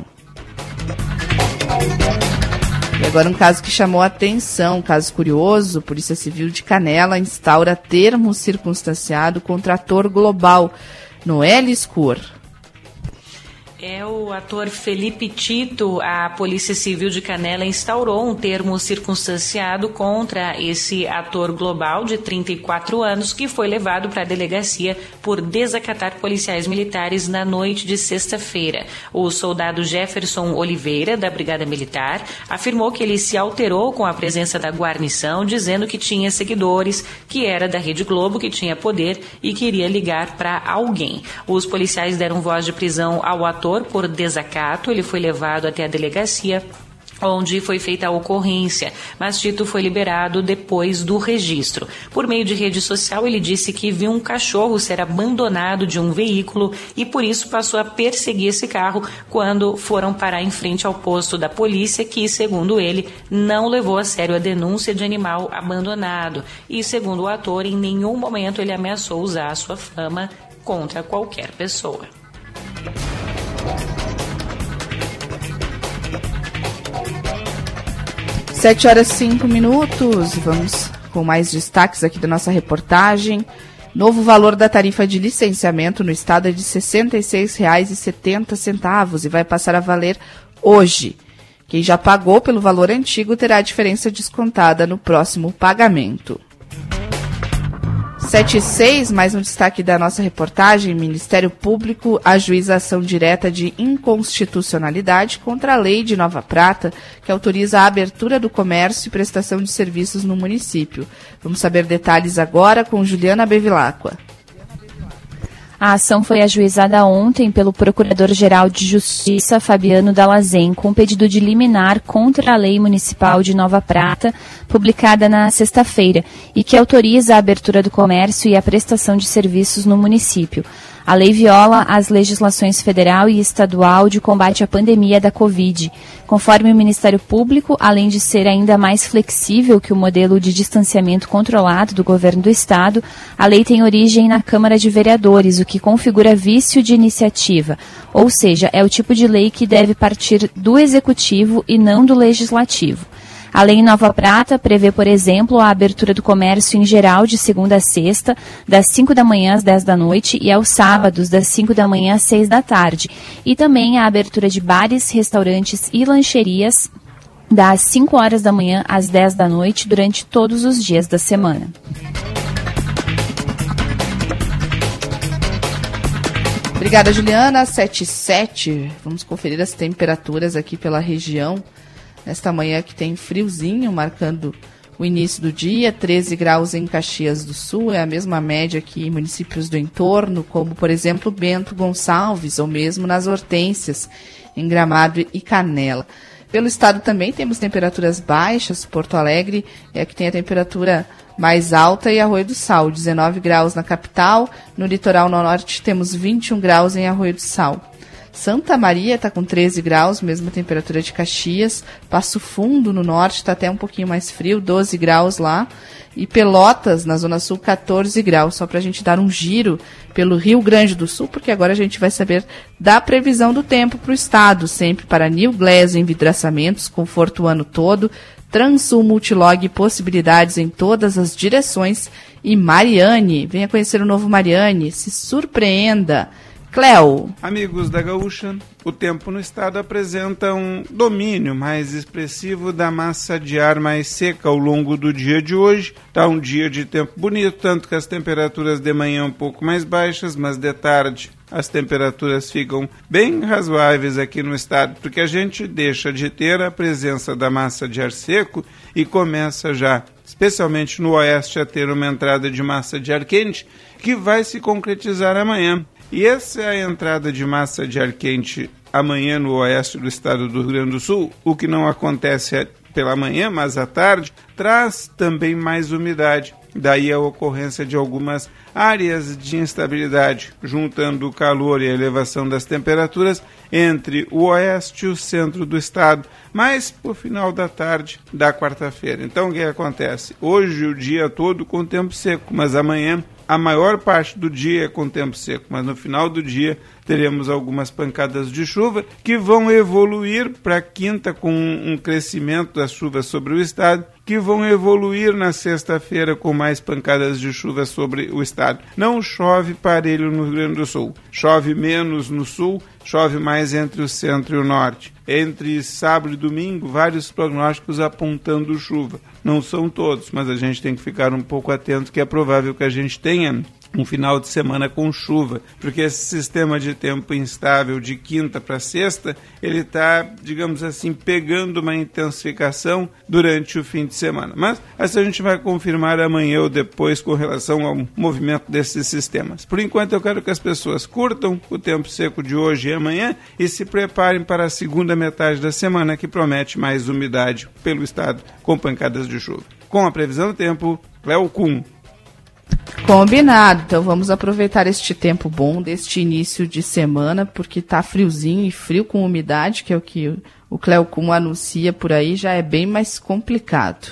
E agora um caso que chamou a atenção, um caso curioso. Polícia Civil de Canela instaura termo circunstanciado contra ator global Noelle Scur. É o ator Felipe Tito. A Polícia Civil de Canela instaurou um termo circunstanciado contra esse ator global de 34 anos que foi levado para a delegacia por desacatar policiais militares na noite de sexta-feira. O soldado Jefferson Oliveira, da Brigada Militar, afirmou que ele se alterou com a presença da guarnição, dizendo que tinha seguidores, que era da Rede Globo, que tinha poder e queria ligar para alguém. Os policiais deram voz de prisão ao ator por desacato. Ele foi levado até a delegacia onde foi feita a ocorrência, mas Tito foi liberado depois do registro. Por meio de rede social, ele disse que viu um cachorro ser abandonado de um veículo e por isso passou a perseguir esse carro quando foram parar em frente ao posto da polícia, que, segundo ele, não levou a sério a denúncia de animal abandonado. E, segundo o ator, em nenhum momento ele ameaçou usar a sua fama contra qualquer pessoa. 7h05. Vamos com mais destaques aqui da nossa reportagem. Novo valor da tarifa de licenciamento no estado é de R$ 66,70 e vai passar a valer hoje. Quem já pagou pelo valor antigo terá a diferença descontada no próximo pagamento. 7h06, mais um destaque da nossa reportagem. Ministério Público ajuiza ação direta de inconstitucionalidade contra a lei de Nova Prata, que autoriza a abertura do comércio e prestação de serviços no município. Vamos saber detalhes agora com Juliana Bevilacqua. A ação foi ajuizada ontem pelo Procurador-Geral de Justiça, Fabiano Dall'Azen, com pedido de liminar contra a Lei Municipal de Nova Prata, publicada na sexta-feira, e que autoriza a abertura do comércio e a prestação de serviços no município. A lei viola as legislações federal e estadual de combate à pandemia da Covid. Conforme o Ministério Público, além de ser ainda mais flexível que o modelo de distanciamento controlado do governo do Estado, a lei tem origem na Câmara de Vereadores, o que configura vício de iniciativa. Ou seja, é o tipo de lei que deve partir do Executivo e não do Legislativo. A lei Nova Prata prevê, por exemplo, a abertura do comércio em geral de segunda a sexta, das 5 da manhã às 10 da noite e aos sábados, das 5 da manhã às 6 da tarde. E também a abertura de bares, restaurantes e lancherias das 5 horas da manhã às 10 da noite durante todos os dias da semana. Obrigada, Juliana. 7h07. Vamos conferir as temperaturas aqui pela região. Nesta manhã que tem friozinho, marcando o início do dia, 13 graus em Caxias do Sul, é a mesma média que em municípios do entorno, como, por exemplo, Bento Gonçalves, ou mesmo nas Hortênsias, em Gramado e Canela. Pelo estado também temos temperaturas baixas, Porto Alegre é a que tem a temperatura mais alta e Arroio do Sal, 19 graus na capital, no litoral norte temos 21 graus em Arroio do Sal. Santa Maria está com 13 graus, mesma temperatura de Caxias. Passo Fundo, no norte, está até um pouquinho mais frio, 12 graus lá. E Pelotas, na Zona Sul, 14 graus. Só para a gente dar um giro pelo Rio Grande do Sul, porque agora a gente vai saber da previsão do tempo para o estado. Sempre para New Glass Envidraçamentos, conforto o ano todo. Transul Multilog, possibilidades em todas as direções. E Mariane, venha conhecer o novo Mariane, se surpreenda. Cléo. Amigos da Gaúcha, o tempo no estado apresenta um domínio mais expressivo da massa de ar mais seca ao longo do dia de hoje. Está um dia de tempo bonito, tanto que as temperaturas de manhã um pouco mais baixas, mas de tarde as temperaturas ficam bem razoáveis aqui no estado, porque a gente deixa de ter a presença da massa de ar seco e começa já, especialmente no oeste, a ter uma entrada de massa de ar quente que vai se concretizar amanhã. E essa é a entrada de massa de ar quente amanhã no oeste do estado do Rio Grande do Sul, o que não acontece pela manhã, mas à tarde, traz também mais umidade. Daí a ocorrência de algumas áreas de instabilidade, juntando o calor e a elevação das temperaturas entre o oeste e o centro do estado, mas por final da tarde da quarta-feira. Então o que acontece? Hoje o dia todo com tempo seco, mas amanhã a maior parte do dia é com tempo seco, mas no final do dia teremos algumas pancadas de chuva que vão evoluir para quinta com um crescimento das chuvas sobre o estado, que vão evoluir na sexta-feira com mais pancadas de chuva sobre o estado. Não chove parelho no Rio Grande do Sul, chove menos no sul, chove mais entre o centro e o norte. Entre sábado e domingo, vários prognósticos apontando chuva. Não são todos, mas a gente tem que ficar um pouco atento que é provável que a gente tenha um final de semana com chuva, porque esse sistema de tempo instável de quinta para sexta, ele está, digamos assim, pegando uma intensificação durante o fim de semana. Mas essa a gente vai confirmar amanhã ou depois com relação ao movimento desses sistemas. Por enquanto eu quero que as pessoas curtam o tempo seco de hoje e amanhã e se preparem para a segunda metade da semana, que promete mais umidade pelo estado com pancadas de chuva. Com a previsão do tempo, Cléo Kuhn. Combinado, então vamos aproveitar este tempo bom deste início de semana, porque tá friozinho e frio com umidade, que é o que o Cléo Kuhn anuncia por aí, já é bem mais complicado.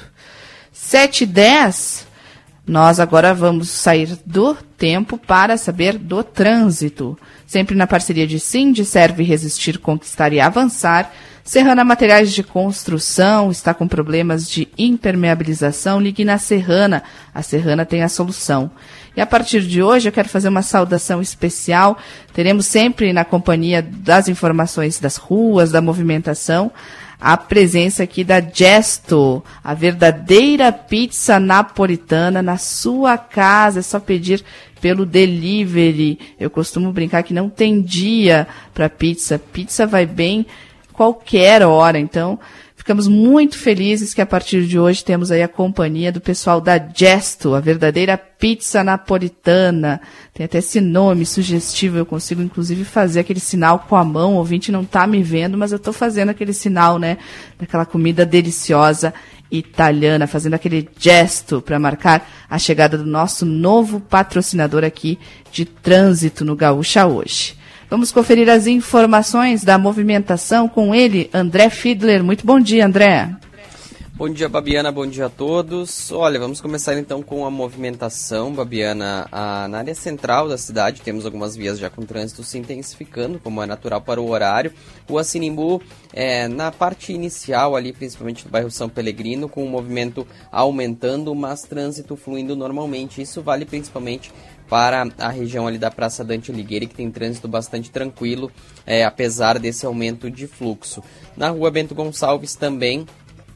7h10, nós agora vamos sair do tempo para saber do trânsito. Sempre na parceria de Serve Resistir, Conquistar e Avançar. Serrana Materiais de Construção está com problemas de impermeabilização. Ligue na Serrana. A Serrana tem a solução. E a partir de hoje eu quero fazer uma saudação especial. Teremos sempre na companhia das informações das ruas, da movimentação, a presença aqui da Gesto, a verdadeira pizza napolitana na sua casa. É só pedir pelo delivery. Eu costumo brincar que não tem dia para pizza. Pizza vai bem qualquer hora, então ficamos muito felizes que a partir de hoje temos aí a companhia do pessoal da Gesto, a verdadeira pizza napolitana. Tem até esse nome sugestivo, eu consigo inclusive fazer aquele sinal com a mão, o ouvinte não está me vendo, mas eu estou fazendo aquele sinal, né, daquela comida deliciosa italiana, fazendo aquele gesto para marcar a chegada do nosso novo patrocinador aqui de trânsito no Gaúcha Hoje. Vamos conferir as informações da movimentação com ele, André Fiedler. Muito bom dia, André. Bom dia, Babiana. Bom dia a todos. Olha, vamos começar então com a movimentação, Babiana. Na área central da cidade temos algumas vias já com trânsito se intensificando, como é natural para o horário. Rua Sinimbu, na parte inicial ali, principalmente do bairro São Pelegrino, com o movimento aumentando, mas trânsito fluindo normalmente. Isso vale principalmente para a região ali da Praça Dante Alighieri, que tem trânsito bastante tranquilo, apesar desse aumento de fluxo. Na Rua Bento Gonçalves também,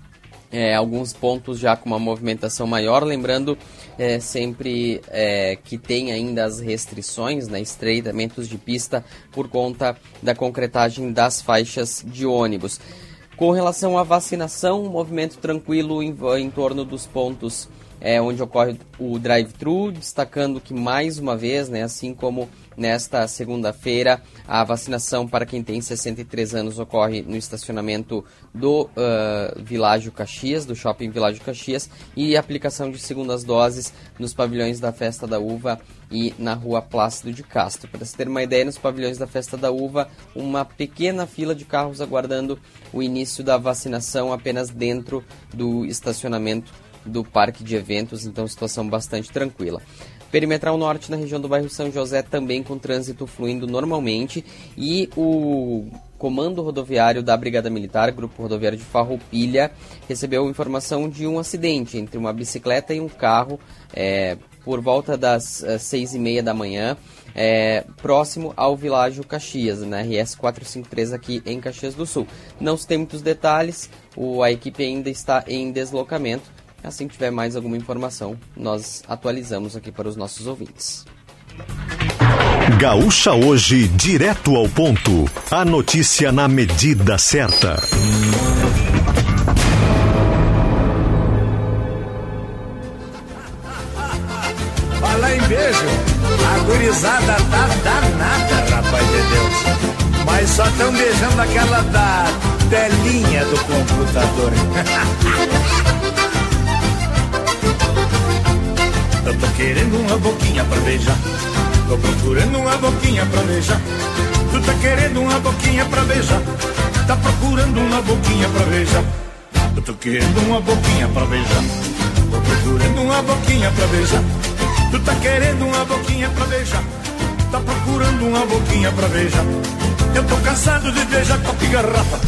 alguns pontos já com uma movimentação maior, lembrando sempre que tem ainda as restrições, né, estreitamentos de pista por conta da concretagem das faixas de ônibus. Com relação à vacinação, movimento tranquilo em torno dos pontos onde ocorre o drive-thru, destacando que mais uma vez, né, assim como nesta segunda-feira, a vacinação para quem tem 63 anos ocorre no estacionamento do Világio Caxias, do Shopping Világio Caxias, e aplicação de segundas doses nos pavilhões da Festa da Uva e na Rua Plácido de Castro. Para se ter uma ideia, nos pavilhões da Festa da Uva, uma pequena fila de carros aguardando o início da vacinação apenas dentro do estacionamento do Parque de Eventos, então situação bastante tranquila. Perimetral Norte, na região do bairro São José, também com trânsito fluindo normalmente, e o Comando Rodoviário da Brigada Militar, Grupo Rodoviário de Farroupilha, recebeu informação de um acidente entre uma bicicleta e um carro por volta das 6h30 da manhã, próximo ao Világio Caxias, na RS 453 aqui em Caxias do Sul. Não se tem muitos detalhes, a equipe ainda está em deslocamento. Assim que tiver mais alguma informação, nós atualizamos aqui para os nossos ouvintes. Gaúcha Hoje, direto ao ponto. A notícia na medida certa. Fala em beijo, a gurizada tá danada, rapaz de Deus. Mas só tão beijando aquela da telinha do computador. Eu tô querendo uma boquinha pra beijar, tô procurando uma boquinha pra beijar. Tu tá querendo uma boquinha pra beijar, tá procurando uma boquinha pra beijar. Eu tô querendo uma boquinha pra beijar, tô procurando uma boquinha pra beijar. Tu tá querendo uma boquinha pra beijar, tá procurando uma boquinha pra beijar. Eu tô cansado de beijar copo e garrafa.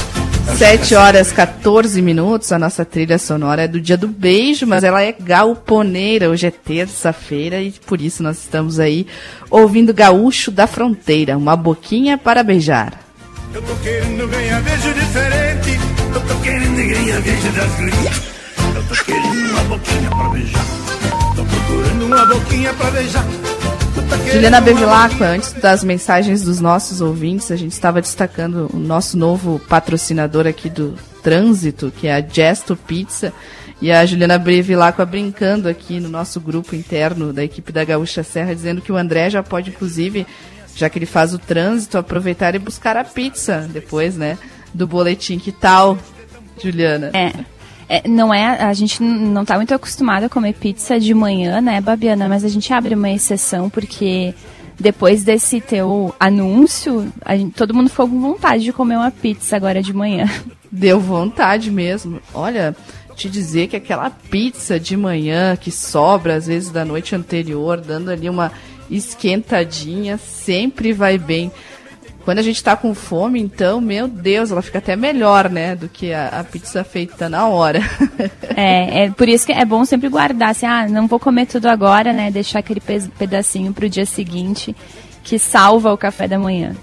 7h14, a nossa trilha sonora é do Dia do Beijo, mas ela é galponeira. Hoje é terça-feira e por isso nós estamos aí ouvindo Gaúcho da Fronteira, uma boquinha para beijar. Eu tô querendo ganhar beijo diferente, eu tô querendo ganhar beijo das gurias. Eu tô querendo uma boquinha pra beijar, tô procurando uma boquinha pra beijar. Tu Juliana Bevilacqua, antes das mensagens dos nossos ouvintes, a gente estava destacando o nosso novo patrocinador aqui do trânsito, que é a Gesto Pizza, e a Juliana Bevilacqua brincando aqui no nosso grupo interno da equipe da Gaúcha Serra, dizendo que o André já pode, inclusive, já que ele faz o trânsito, aproveitar e buscar a pizza depois, né, do boletim. Que tal, Juliana? Não é, a gente não está muito acostumada a comer pizza de manhã, né, Babiana? Mas a gente abre uma exceção porque depois desse teu anúncio, todo mundo ficou com vontade de comer uma pizza agora de manhã. Deu vontade mesmo. Olha, te dizer que aquela pizza de manhã que sobra às vezes da noite anterior, dando ali uma esquentadinha, sempre vai bem. Quando a gente tá com fome, então, meu Deus, ela fica até melhor, né, do que a pizza feita na hora. Por isso que é bom sempre guardar, assim, não vou comer tudo agora, né, deixar aquele pedacinho pro dia seguinte, que salva o café da manhã.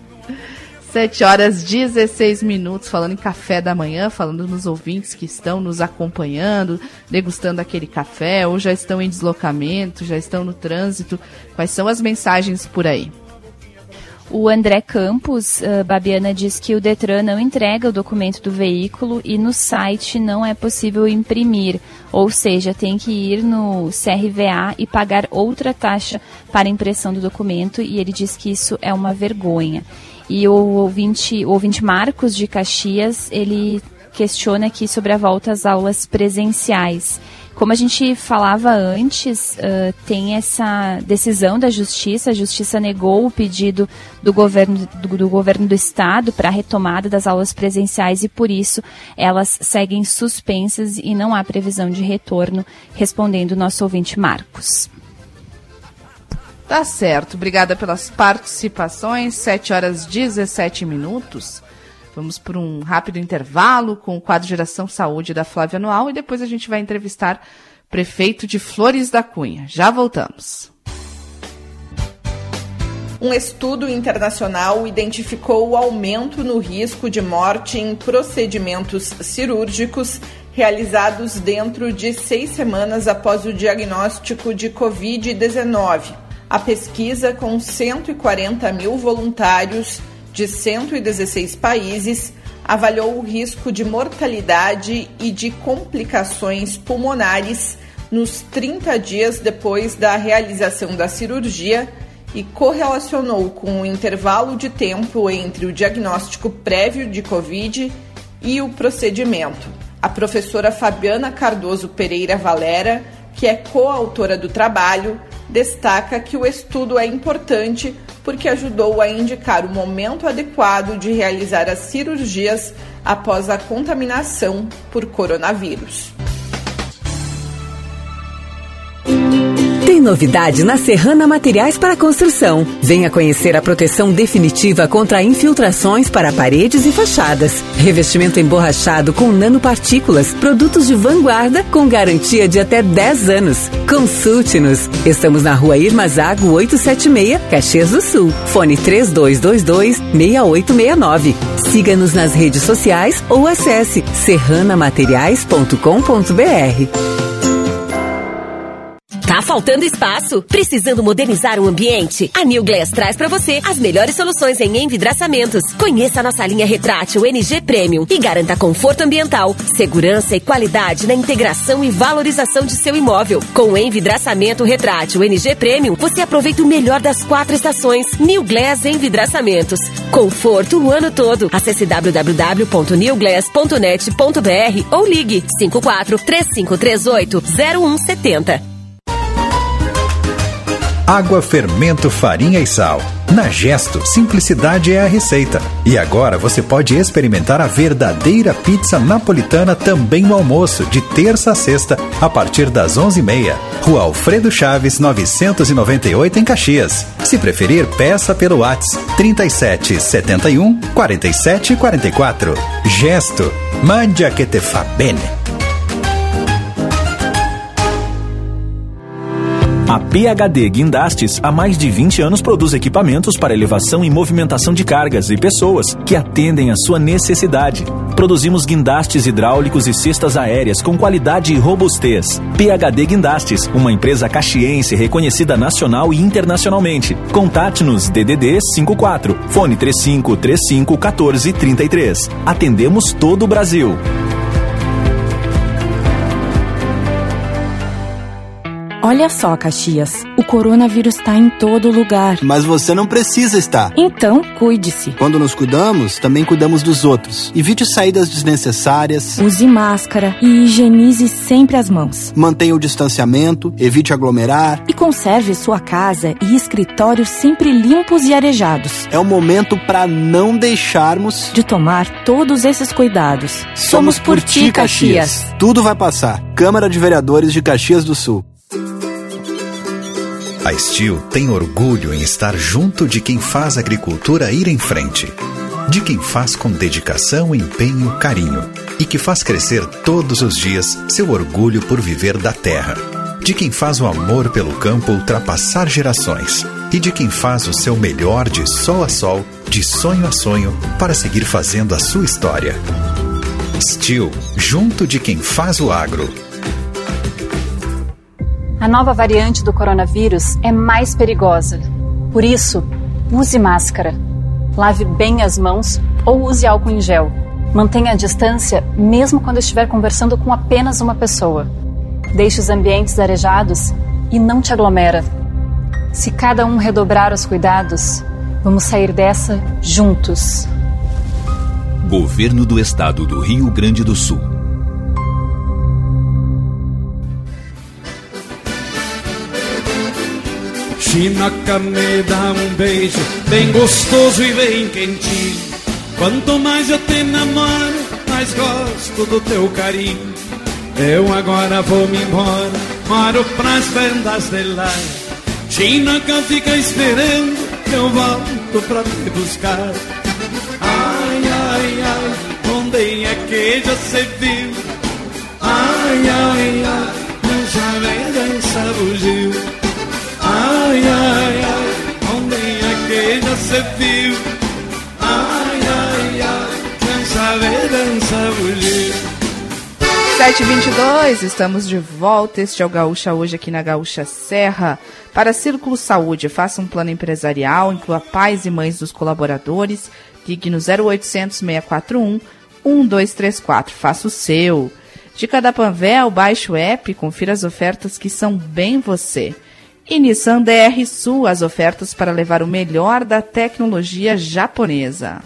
7h16, falando em café da manhã, falando nos ouvintes que estão nos acompanhando, degustando aquele café, ou já estão em deslocamento, já estão no trânsito. Quais são as mensagens por aí? O André Campos, Babiana, diz que o Detran não entrega o documento do veículo e no site não é possível imprimir, ou seja, tem que ir no CRVA e pagar outra taxa para impressão do documento, e ele diz que isso é uma vergonha. E o ouvinte Marcos de Caxias, ele questiona aqui sobre a volta às aulas presenciais. Como a gente falava antes, tem essa decisão da Justiça. A Justiça negou o pedido do governo do Estado para a retomada das aulas presenciais e, por isso, elas seguem suspensas e não há previsão de retorno, respondendo o nosso ouvinte Marcos. Tá certo. Obrigada pelas participações. 7h17. Vamos por um rápido intervalo com o quadro Geração Saúde da Flávia Noal e depois a gente vai entrevistar o prefeito de Flores da Cunha. Já voltamos. Um estudo internacional identificou o aumento no risco de morte em procedimentos cirúrgicos realizados dentro de 6 semanas após o diagnóstico de Covid-19. A pesquisa, com 140 mil voluntários de 116 países, avaliou o risco de mortalidade e de complicações pulmonares nos 30 dias depois da realização da cirurgia e correlacionou com o intervalo de tempo entre o diagnóstico prévio de Covid e o procedimento. A professora Fabiana Cardoso Pereira Valera, que é coautora do trabalho, destaca que o estudo é importante porque ajudou a indicar o momento adequado de realizar as cirurgias após a contaminação por coronavírus. Tem novidade na Serrana Materiais para Construção. Venha conhecer a proteção definitiva contra infiltrações para paredes e fachadas. Revestimento emborrachado com nanopartículas, produtos de vanguarda com garantia de até 10 anos. Consulte-nos. Estamos na Rua Irma Zago 876, Caxias do Sul. Fone 3222-6869. Siga-nos nas redes sociais ou acesse serranamateriais.com.br. Tá faltando espaço? Precisando modernizar o ambiente? A New Glass traz pra você as melhores soluções em envidraçamentos. Conheça a nossa linha retrátil NG Premium e garanta conforto ambiental, segurança e qualidade na integração e valorização de seu imóvel. Com o envidraçamento retrátil NG Premium, você aproveita o melhor das 4 estações. New Glass Envidraçamentos. Conforto o ano todo. Acesse www.newglass.net.br ou ligue 54-3538-0170. Água, fermento, farinha e sal. Na Gesto, simplicidade é a receita. E agora você pode experimentar a verdadeira pizza napolitana também no almoço, de terça a sexta, a partir das 11h30. Rua Alfredo Chaves, 998 em Caxias. Se preferir, peça pelo WhatsApp 3771 4744. Gesto, mangia che te fa bene. A PHD Guindastes, há mais de 20 anos, produz equipamentos para elevação e movimentação de cargas e pessoas que atendem à sua necessidade. Produzimos guindastes hidráulicos e cestas aéreas com qualidade e robustez. PHD Guindastes, uma empresa caxiense reconhecida nacional e internacionalmente. Contate-nos DDD 54, fone 3535 1433. Atendemos todo o Brasil. Olha só, Caxias, o coronavírus está em todo lugar. Mas você não precisa estar. Então, cuide-se. Quando nos cuidamos, também cuidamos dos outros. Evite saídas desnecessárias. Use máscara e higienize sempre as mãos. Mantenha o distanciamento, evite aglomerar. E conserve sua casa e escritório sempre limpos e arejados. É o momento para não deixarmos de tomar todos esses cuidados. Somos por ti, Caxias. Tudo vai passar. Câmara de Vereadores de Caxias do Sul. A Steel tem orgulho em estar junto de quem faz a agricultura ir em frente. De quem faz com dedicação, empenho, carinho. E que faz crescer todos os dias seu orgulho por viver da terra. De quem faz o amor pelo campo ultrapassar gerações. E de quem faz o seu melhor de sol a sol, de sonho a sonho, para seguir fazendo a sua história. Steel, junto de quem faz o agro. A nova variante do coronavírus é mais perigosa. Por isso, use máscara. Lave bem as mãos ou use álcool em gel. Mantenha a distância mesmo quando estiver conversando com apenas uma pessoa. Deixe os ambientes arejados e não te aglomera. Se cada um redobrar os cuidados, vamos sair dessa juntos. Governo do Estado do Rio Grande do Sul. Chinoca, me dá um beijo bem gostoso e bem quentinho. Quanto mais eu te namoro, mais gosto do teu carinho. Eu agora vou me embora, moro pras bandas de lá. Chinoca, fica esperando, eu volto pra te buscar. Ai, ai, ai, onde é que já se viu? Ai, ai, ai, não sabe dançar bugio. Ai, ai, ai, onde é que já se viu? Ai, ai, ai, quem sabe dança bugio. 7h22, estamos de volta. Este é o Gaúcha Hoje aqui na Gaúcha Serra. Para Círculo Saúde, faça um plano empresarial, inclua pais e mães dos colaboradores. Ligue no 0800 641 1234. Faça o seu. Dica da Panvel, baixe o app e confira as ofertas que são bem você. E Nissan DR Sul, as ofertas para levar o melhor da tecnologia japonesa.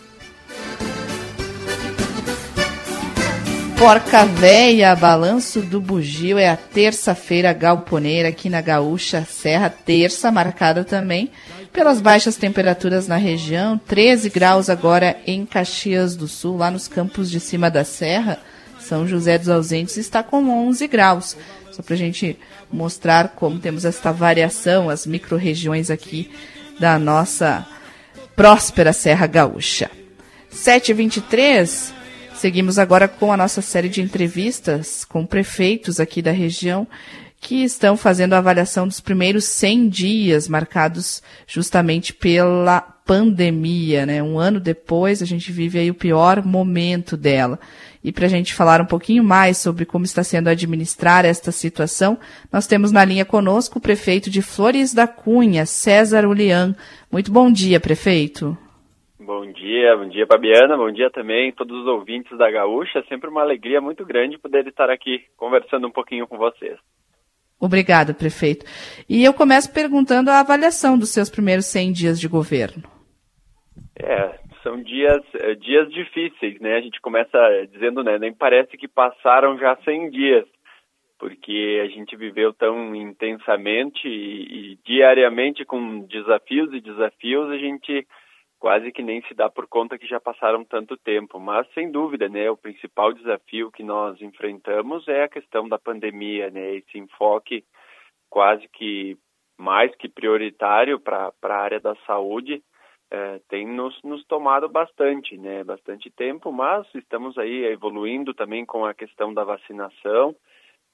Porca Véia, Balanço do Bugio, é a terça-feira galponeira aqui na Gaúcha Serra, terça marcada também pelas baixas temperaturas na região, 13 graus agora em Caxias do Sul, lá nos campos de cima da serra. São José dos Ausentes está com 11 graus. Só para a gente mostrar como temos esta variação, as micro-regiões aqui da nossa próspera Serra Gaúcha. 7h23, seguimos agora com a nossa série de entrevistas com prefeitos aqui da região que estão fazendo a avaliação dos primeiros 100 dias marcados justamente pela pandemia, né? Um ano depois, a gente vive aí o pior momento dela. E para a gente falar um pouquinho mais sobre como está sendo administrar esta situação, nós temos na linha conosco o prefeito de Flores da Cunha, César Ulian. Muito bom dia, prefeito. Bom dia, Fabiana, bom dia também todos os ouvintes da Gaúcha. É sempre uma alegria muito grande poder estar aqui conversando um pouquinho com vocês. Obrigada, prefeito. E eu começo perguntando a avaliação dos seus primeiros 100 dias de governo. São dias difíceis, né? A gente começa dizendo, né, nem parece que passaram já 100 dias, porque a gente viveu tão intensamente e diariamente com desafios e desafios, a gente quase que nem se dá por conta que já passaram tanto tempo. Mas, sem dúvida, né, o principal desafio que nós enfrentamos é a questão da pandemia, né? Esse enfoque quase que mais que prioritário para a área da saúde, tem nos tomado bastante, né? Bastante tempo, mas estamos aí evoluindo também com a questão da vacinação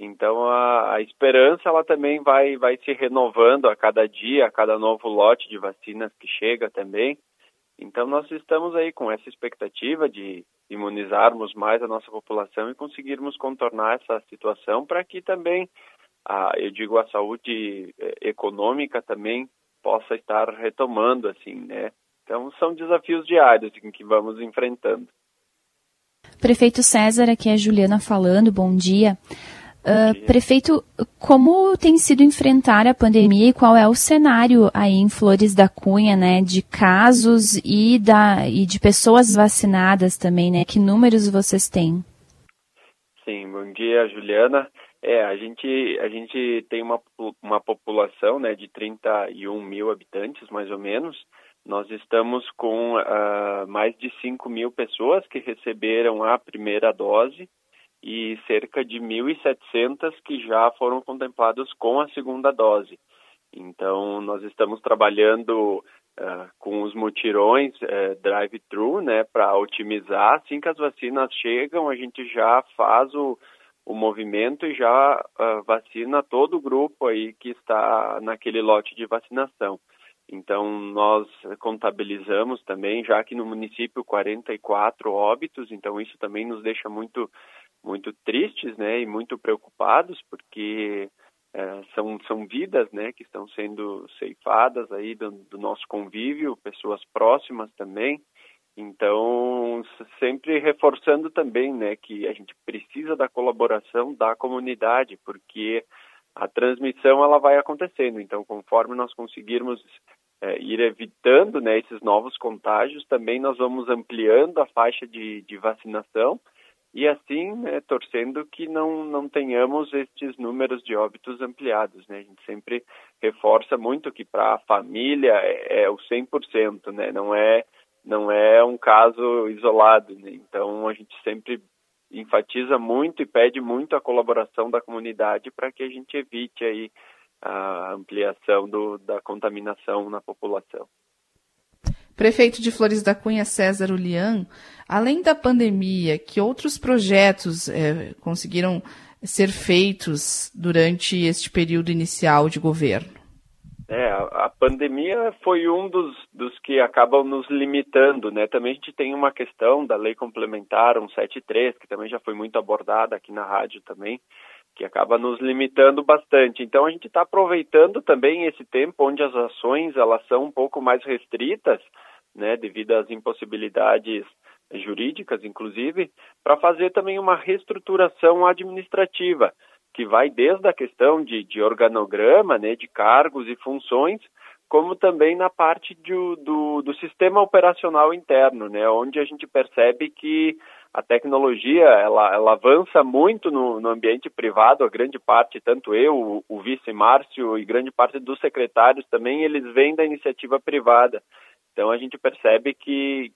Então a esperança ela também vai se renovando a cada dia, a cada novo lote de vacinas que chega também. Então nós estamos aí com essa expectativa de imunizarmos mais a nossa população e conseguirmos contornar essa situação para que também, a saúde econômica também possa estar retomando, assim, né? Então são desafios diários em que vamos enfrentando. Prefeito César, aqui é a Juliana falando, bom dia. Prefeito, como tem sido enfrentar a pandemia e qual é o cenário aí em Flores da Cunha, né, de casos e de pessoas vacinadas também, né? Que números vocês têm? Sim, bom dia, Juliana. A gente tem uma população, né, de 31 mil habitantes, mais ou menos. Nós estamos com mais de 5 mil pessoas que receberam a primeira dose e cerca de 1.700 que já foram contemplados com a segunda dose. Então, nós estamos trabalhando com os mutirões drive-thru, né, para otimizar. Assim que as vacinas chegam, a gente já faz o movimento e já vacina todo o grupo aí que está naquele lote de vacinação. Então, nós contabilizamos também, já que no município 44 óbitos, então isso também nos deixa muito tristes, né, e muito preocupados, porque são vidas, né, que estão sendo ceifadas aí do nosso convívio, pessoas próximas também. Então, sempre reforçando também, né, que a gente precisa da colaboração da comunidade, porque a transmissão ela vai acontecendo. Então, conforme nós conseguirmos ir evitando, né, esses novos contágios, também nós vamos ampliando a faixa de vacinação e assim, né, torcendo que não tenhamos estes números de óbitos ampliados, né? A gente sempre reforça muito que para a família é o 100%, né? Não é um caso isolado, né? Então a gente sempre enfatiza muito e pede muito a colaboração da comunidade para que a gente evite aí a ampliação da contaminação na população. Prefeito de Flores da Cunha, César Ulian, além da pandemia, que outros projetos conseguiram ser feitos durante este período inicial de governo? A pandemia foi um dos que acabam nos limitando, né? Também a gente tem uma questão da Lei Complementar 173, que também já foi muito abordada aqui na rádio também, que acaba nos limitando bastante. Então, a gente está aproveitando também esse tempo onde as ações elas são um pouco mais restritas, né, devido às impossibilidades jurídicas, inclusive, para fazer também uma reestruturação administrativa, que vai desde a questão de organograma, né, de cargos e funções, como também na parte do sistema operacional interno, né, onde a gente percebe que a tecnologia ela avança muito no ambiente privado, a grande parte, tanto eu, o vice Márcio e grande parte dos secretários também, eles vêm da iniciativa privada. Então a gente percebe que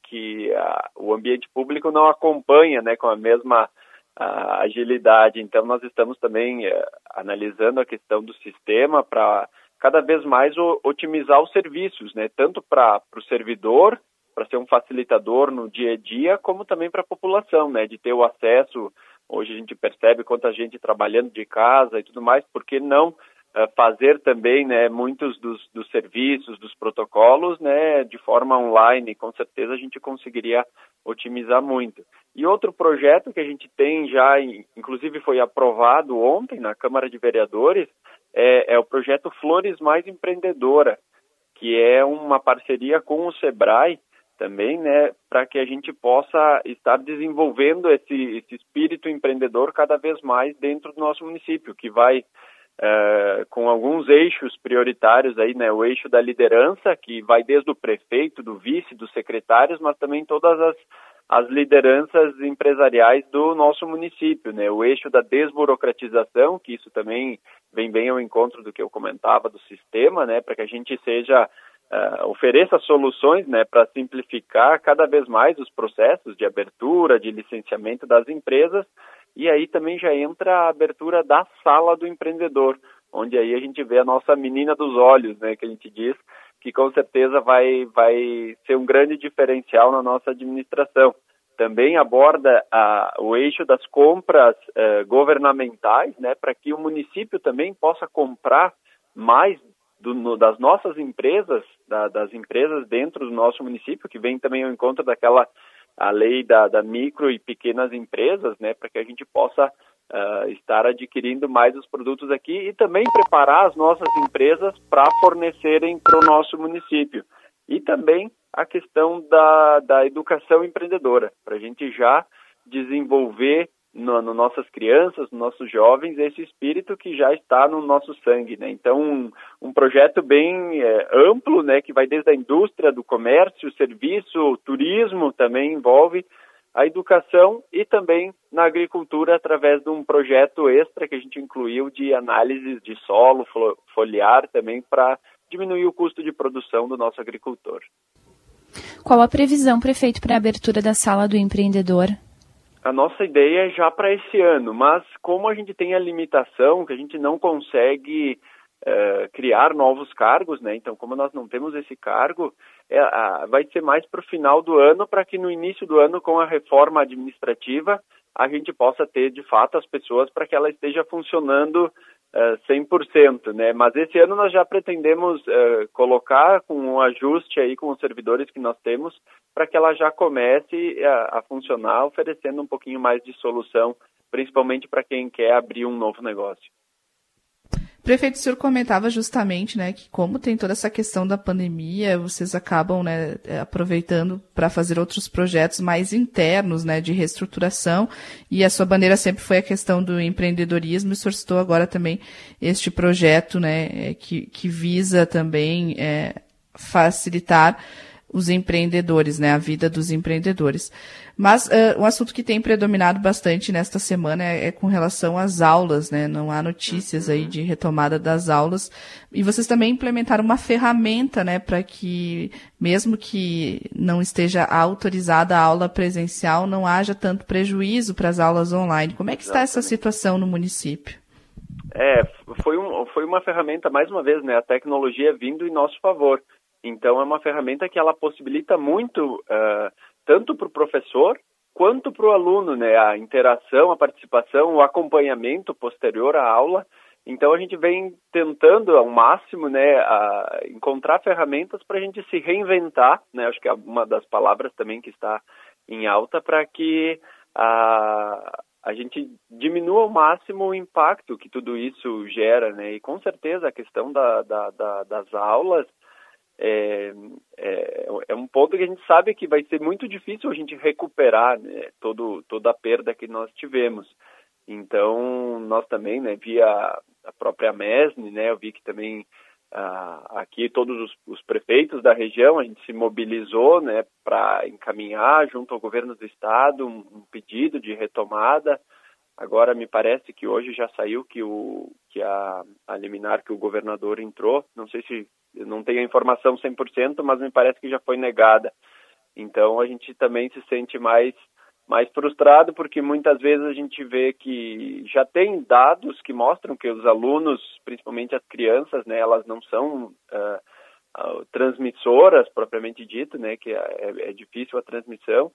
o ambiente público não acompanha, né, com a mesma agilidade. Então nós estamos também analisando a questão do sistema para cada vez mais otimizar os serviços, né, tanto para o servidor, para ser um facilitador no dia a dia, como também para a população, né, de ter o acesso. Hoje a gente percebe quanta gente trabalhando de casa e tudo mais, por que não fazer também, né, muitos dos serviços, dos protocolos, né, de forma online? Com certeza a gente conseguiria otimizar muito. E outro projeto que a gente tem já, inclusive foi aprovado ontem na Câmara de Vereadores, é o projeto Flores Mais Empreendedora, que é uma parceria com o Sebrae também, né, para que a gente possa estar desenvolvendo esse espírito empreendedor cada vez mais dentro do nosso município, que vai com alguns eixos prioritários aí, né, o eixo da liderança, que vai desde o prefeito, do vice, dos secretários, mas também todas as lideranças empresariais do nosso município, né, o eixo da desburocratização, que isso também vem bem ao encontro do que eu comentava do sistema, né, para que a gente ofereça soluções, né, para simplificar cada vez mais os processos de abertura, de licenciamento das empresas. E aí também já entra a abertura da sala do empreendedor, onde aí a gente vê a nossa menina dos olhos, né, que a gente diz, que com certeza vai ser um grande diferencial na nossa administração, também aborda o eixo das compras governamentais, né, para que o município também possa comprar mais das nossas empresas, das empresas dentro do nosso município, que vem também ao encontro a lei da micro e pequenas empresas, né, para que a gente possa estar adquirindo mais os produtos aqui e também preparar as nossas empresas para fornecerem para o nosso município. E também a questão da educação empreendedora, para a gente já desenvolver nas nossas crianças, nos nossos jovens, esse espírito que já está no nosso sangue, né? Então, um projeto bem amplo, né, que vai desde a indústria, do comércio, serviço, o turismo também envolve a educação e também na agricultura através de um projeto extra que a gente incluiu de análise de solo, foliar também para diminuir o custo de produção do nosso agricultor. Qual a previsão, prefeito, para a abertura da Sala do Empreendedor? A nossa ideia é já para esse ano, mas como a gente tem a limitação, que a gente não consegue criar novos cargos, né? Então, como nós não temos esse cargo, vai ser mais para o final do ano, para que no início do ano, com a reforma administrativa, a gente possa ter, de fato, as pessoas para que ela esteja funcionando 100%, né? Mas esse ano nós já pretendemos colocar com um ajuste aí com os servidores que nós temos para que ela já comece a funcionar, oferecendo um pouquinho mais de solução, principalmente para quem quer abrir um novo negócio. Prefeito, o senhor comentava justamente, né, que como tem toda essa questão da pandemia, vocês acabam, né, aproveitando para fazer outros projetos mais internos, né, de reestruturação, e a sua bandeira sempre foi a questão do empreendedorismo, e o senhor citou agora também este projeto, né, que visa também facilitar os empreendedores, né, a vida dos empreendedores. Mas um assunto que tem predominado bastante nesta semana é com relação às aulas, né, não há notícias aí de retomada das aulas, e vocês também implementaram uma ferramenta, né, para que, mesmo que não esteja autorizada a aula presencial, não haja tanto prejuízo para as aulas online. Como é que está essa situação no município? Foi uma ferramenta, mais uma vez, né, a tecnologia vindo em nosso favor. Então, é uma ferramenta que ela possibilita muito, tanto para o professor quanto para o aluno, né? A interação, a participação, o acompanhamento posterior à aula. Então, a gente vem tentando ao máximo, né, encontrar ferramentas para a gente se reinventar, né? Acho que é uma das palavras também que está em alta, para que a gente diminua ao máximo o impacto que tudo isso gera, né? E com certeza a questão das aulas é um ponto que a gente sabe que vai ser muito difícil a gente recuperar, né, toda a perda que nós tivemos. Então, nós também, né, via a própria MESN, né, eu vi que também aqui todos os prefeitos da região, a gente se mobilizou, né, para encaminhar junto ao governo do estado um pedido de retomada. Agora, me parece que hoje já saiu que a liminar que o governador entrou, não sei se, eu não tenho a informação 100%, mas me parece que já foi negada. Então, a gente também se sente mais frustrado, porque muitas vezes a gente vê que já tem dados que mostram que os alunos, principalmente as crianças, né, elas não são transmissoras, propriamente dito, né, que é difícil a transmissão,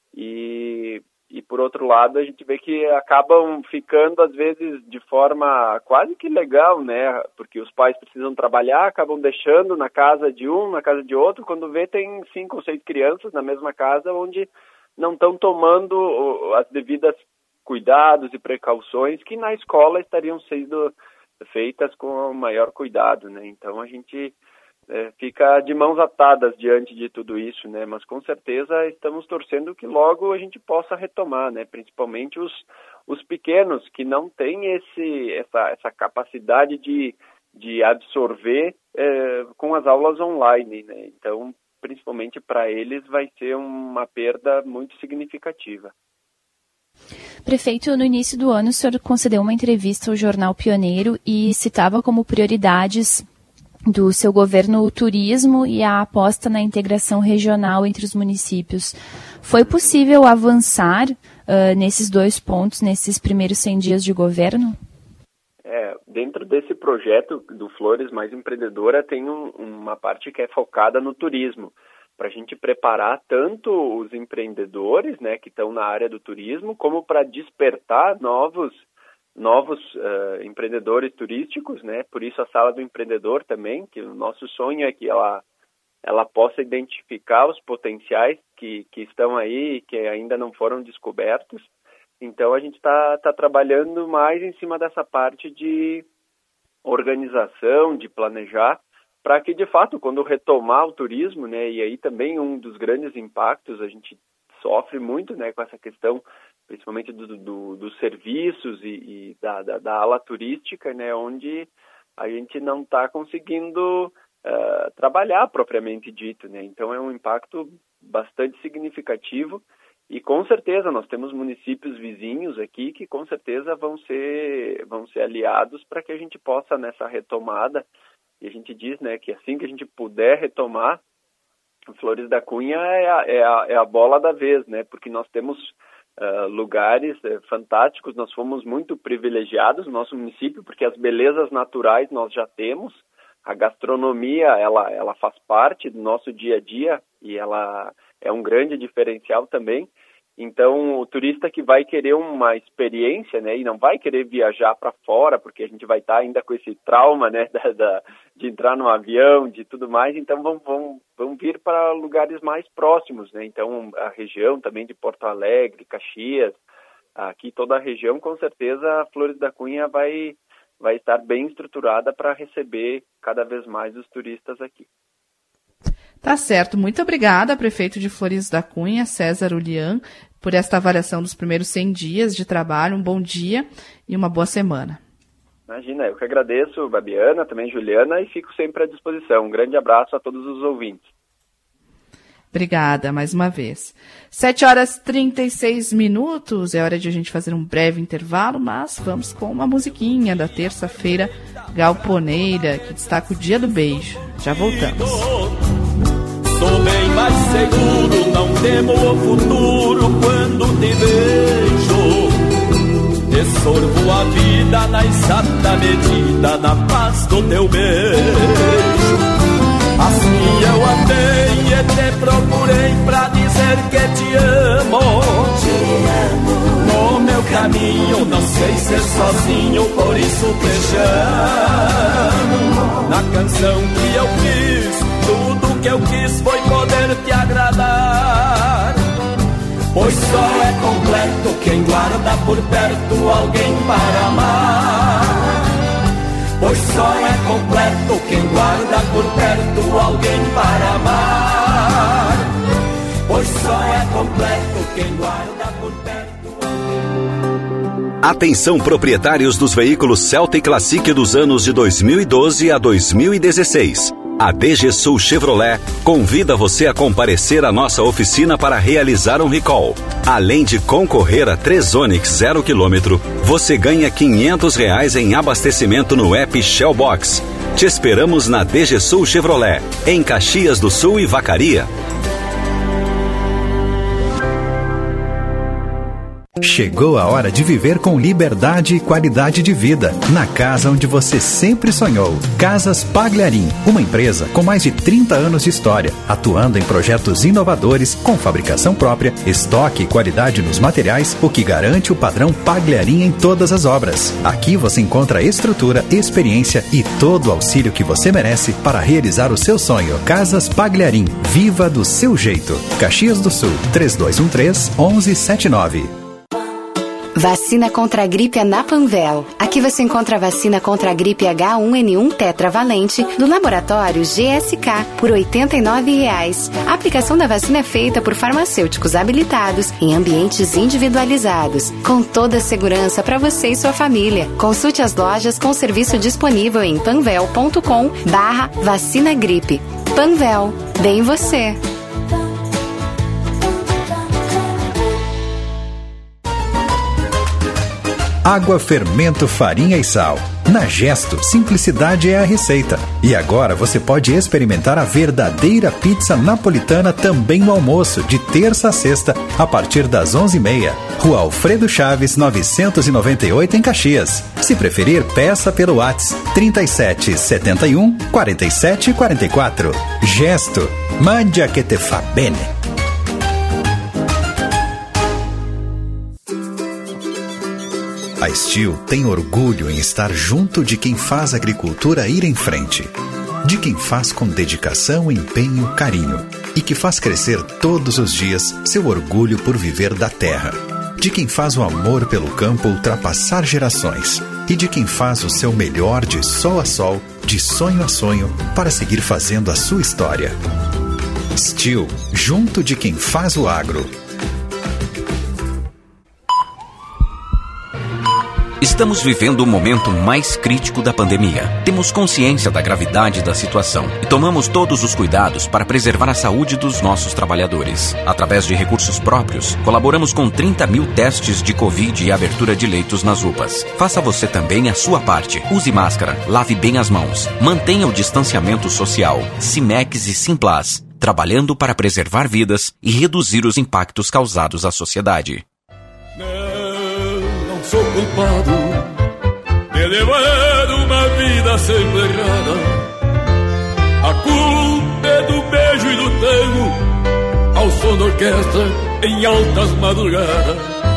e por outro lado a gente vê que acabam ficando às vezes de forma quase que legal, né, porque os pais precisam trabalhar, acabam deixando na casa de um, na casa de outro, quando vê tem 5 ou 6 crianças na mesma casa onde não estão tomando as devidas cuidados e precauções que na escola estariam sendo feitas com o maior cuidado, né? Então a gente fica de mãos atadas diante de tudo isso, né? Mas com certeza estamos torcendo que logo a gente possa retomar, né? Principalmente os pequenos que não têm essa capacidade de absorver com as aulas online, né? Então, principalmente para eles vai ser uma perda muito significativa. Prefeito, no início do ano o senhor concedeu uma entrevista ao jornal Pioneiro e citava como prioridades do seu governo o turismo e a aposta na integração regional entre os municípios. Foi possível avançar nesses 2 pontos, nesses primeiros 100 dias de governo? Dentro desse projeto do Flores Mais Empreendedora tem uma parte que é focada no turismo. para a gente preparar tanto os empreendedores, né, que estão na área do turismo, como para despertar novos empreendedores turísticos, né? Por isso a Sala do Empreendedor também, que o nosso sonho é que ela possa identificar os potenciais que estão aí e que ainda não foram descobertos. Então a gente está trabalhando mais em cima dessa parte de organização, de planejar, para que, de fato, quando retomar o turismo, né, e aí também um dos grandes impactos, a gente sofre muito, né, com essa questão, principalmente dos serviços e da ala turística, né, onde a gente não está conseguindo trabalhar propriamente dito, né. Então é um impacto bastante significativo e, com certeza, nós temos municípios vizinhos aqui que, com certeza, vão ser aliados para que a gente possa, nessa retomada. E a gente diz, né, que assim que a gente puder retomar, Flores da Cunha é a bola da vez, né, porque nós temos lugares fantásticos, nós fomos muito privilegiados no nosso município, porque as belezas naturais nós já temos, a gastronomia, ela faz parte do nosso dia a dia e ela é um grande diferencial também. Então, o turista que vai querer uma experiência, né, e não vai querer viajar para fora, porque a gente vai estar ainda com esse trauma, né, de entrar no avião, de tudo mais, então vão vir para lugares mais próximos, né, então a região também de Porto Alegre, Caxias, aqui toda a região, com certeza, Flores da Cunha vai estar bem estruturada para receber cada vez mais os turistas aqui. Tá certo. Muito obrigada, prefeito de Flores da Cunha, César Ulian, por esta avaliação dos primeiros 100 dias de trabalho. Um bom dia e uma boa semana. Imagina, eu que agradeço, Babiana, também Juliana, e fico sempre à disposição. Um grande abraço a todos os ouvintes. Obrigada, mais uma vez. 7h36, é hora de a gente fazer um breve intervalo, mas vamos com uma musiquinha da terça-feira galponeira, que destaca o Dia do Beijo. Já voltamos. Sou bem mais seguro, não temo o futuro quando te vejo. Te sorvo a vida na exata medida, na paz do teu beijo. Assim eu andei e te procurei pra dizer que te amo. Te amo. No meu caminho não sei ser sozinho, por isso te chamo. Na canção que eu fiz, tudo que eu quis foi poder te agradar. Pois só é completo quem guarda por perto alguém para amar. Pois só é completo quem guarda por perto alguém para amar. Pois só é completo quem guarda por perto alguém. Atenção, proprietários dos veículos Celta e Classic dos anos de 2012 a 2016. A DG Sul Chevrolet convida você a comparecer à nossa oficina para realizar um recall. Além de concorrer a 3 Onix 0 km, você ganha R$500 em abastecimento no app Shellbox. Te esperamos na DG Sul Chevrolet, em Caxias do Sul e Vacaria. Chegou a hora de viver com liberdade e qualidade de vida, na casa onde você sempre sonhou. Casas Pagliarim, uma empresa com mais de 30 anos de história, atuando em projetos inovadores, com fabricação própria, estoque e qualidade nos materiais, o que garante o padrão Pagliarim em todas as obras. Aqui você encontra estrutura, experiência e todo o auxílio que você merece para realizar o seu sonho. Casas Pagliarim, viva do seu jeito. Caxias do Sul, 3213-1179. Vacina contra a gripe é na Panvel. Aqui você encontra a vacina contra a gripe H1N1 tetravalente do laboratório GSK por R$ 89,00. A aplicação da vacina é feita por farmacêuticos habilitados em ambientes individualizados, com toda a segurança para você e sua família. Consulte as lojas com serviço disponível em panvel.com/vacina-gripe. Panvel, bem você. Água, fermento, farinha e sal. Na Gesto, simplicidade é a receita. E agora você pode experimentar a verdadeira pizza napolitana também no almoço, de terça a sexta, a partir das 11h30. Rua Alfredo Chaves, 998 em Caxias. Se preferir, peça pelo WhatsApp 37 71 47 44. Gesto, mangia che te fa bene. A Steel tem orgulho em estar junto de quem faz a agricultura ir em frente. De quem faz com dedicação, empenho, carinho. E que faz crescer todos os dias seu orgulho por viver da terra. De quem faz o amor pelo campo ultrapassar gerações. E de quem faz o seu melhor de sol a sol, de sonho a sonho, para seguir fazendo a sua história. Steel, junto de quem faz o agro. Estamos vivendo o momento mais crítico da pandemia. Temos consciência da gravidade da situação e tomamos todos os cuidados para preservar a saúde dos nossos trabalhadores. Através de recursos próprios, colaboramos com 30 mil testes de Covid e abertura de leitos nas UPAs. Faça você também a sua parte. Use máscara, lave bem as mãos, mantenha o distanciamento social. Cimex e Simplas, trabalhando para preservar vidas e reduzir os impactos causados à sociedade. Sou culpado de levar uma vida sempre errada. A culpa é do beijo e do tango ao som da orquestra em altas madrugadas.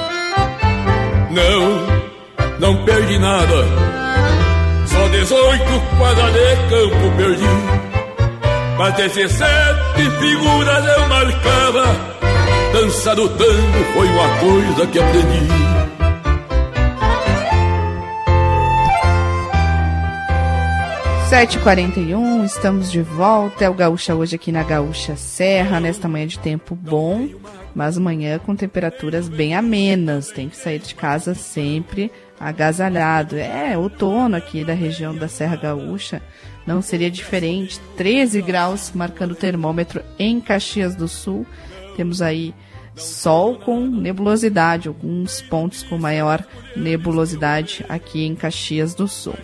Não perdi nada, só 18 quadras de campo perdi. Mas 17 figuras eu marcava. Dança do tango foi uma coisa que aprendi. 7h41, estamos de volta. É o Gaúcha hoje aqui na Gaúcha Serra, nesta manhã de tempo bom, mas manhã com temperaturas bem amenas. Tem que sair de casa sempre agasalhado. É outono aqui da região da Serra Gaúcha, não seria diferente. 13 graus marcando o termômetro em Caxias do Sul. Temos aí sol com nebulosidade, alguns pontos com maior nebulosidade aqui em Caxias do Sul.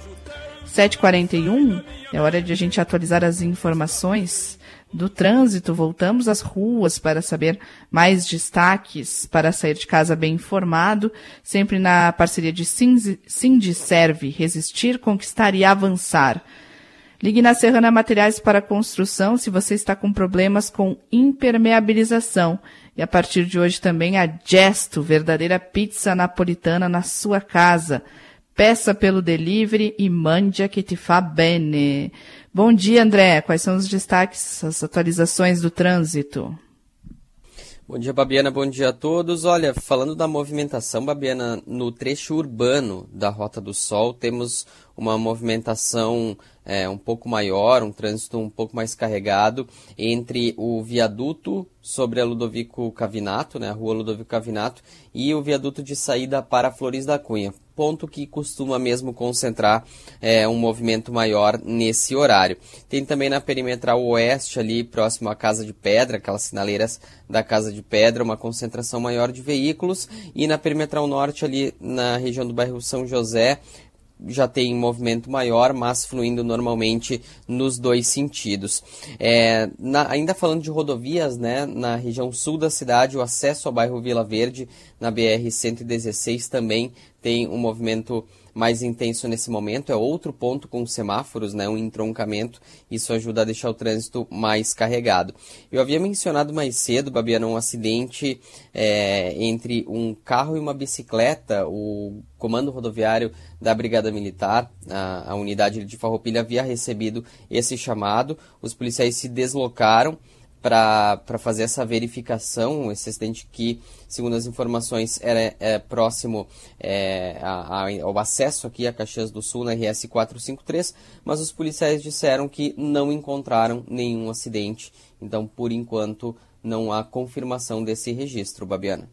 7h41, é hora de a gente atualizar as informações do trânsito. Voltamos às ruas para saber mais destaques, para sair de casa bem informado, sempre na parceria de Sindiserve, resistir, conquistar e avançar. Ligue na Serrana Materiais para Construção se você está com problemas com impermeabilização. E a partir de hoje também a Gesto, verdadeira pizza napolitana na sua casa. Peça pelo delivery e mangia che ti fa bene. Bom dia, André. Quais são os destaques, as atualizações do trânsito? Bom dia, Babiana. Bom dia a todos. Olha, falando da movimentação, Babiana, no trecho urbano da Rota do Sol, temos uma movimentação um pouco maior, um trânsito um pouco mais carregado entre o viaduto sobre a Ludovico Cavinato, né, a rua Ludovico Cavinato, e o viaduto de saída para Flores da Cunha. Ponto que costuma mesmo concentrar um movimento maior nesse horário. Tem também na perimetral oeste, ali próximo à Casa de Pedra, aquelas sinaleiras da Casa de Pedra, uma concentração maior de veículos. E na perimetral norte, ali na região do bairro São José, já tem movimento maior, mas fluindo normalmente nos dois sentidos. Ainda falando de rodovias, né, na região sul da cidade, o acesso ao bairro Vila Verde, na BR-116, também tem um movimento mais intenso nesse momento. É outro ponto com semáforos, né, um entroncamento. Isso ajuda a deixar o trânsito mais carregado. Eu havia mencionado mais cedo, Babiana, um acidente entre um carro e uma bicicleta. O Comando Rodoviário da Brigada Militar, a unidade de Farroupilha, havia recebido esse chamado. Os policiais se deslocaram para fazer essa verificação. Esse acidente que, segundo as informações, era próximo ao acesso aqui a Caxias do Sul, na RS 453, mas os policiais disseram que não encontraram nenhum acidente. Então, por enquanto, não há confirmação desse registro, Babiana.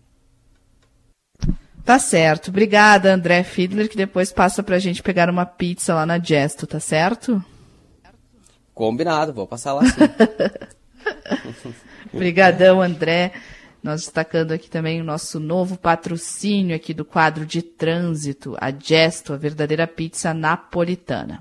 Tá certo. Obrigada, André Fiedler, que depois passa pra gente pegar uma pizza lá na Gesto, tá certo? Combinado, vou passar lá sim. Obrigadão, André. Nós destacando aqui também o nosso novo patrocínio aqui do quadro de trânsito, a Gesto, a verdadeira pizza napolitana.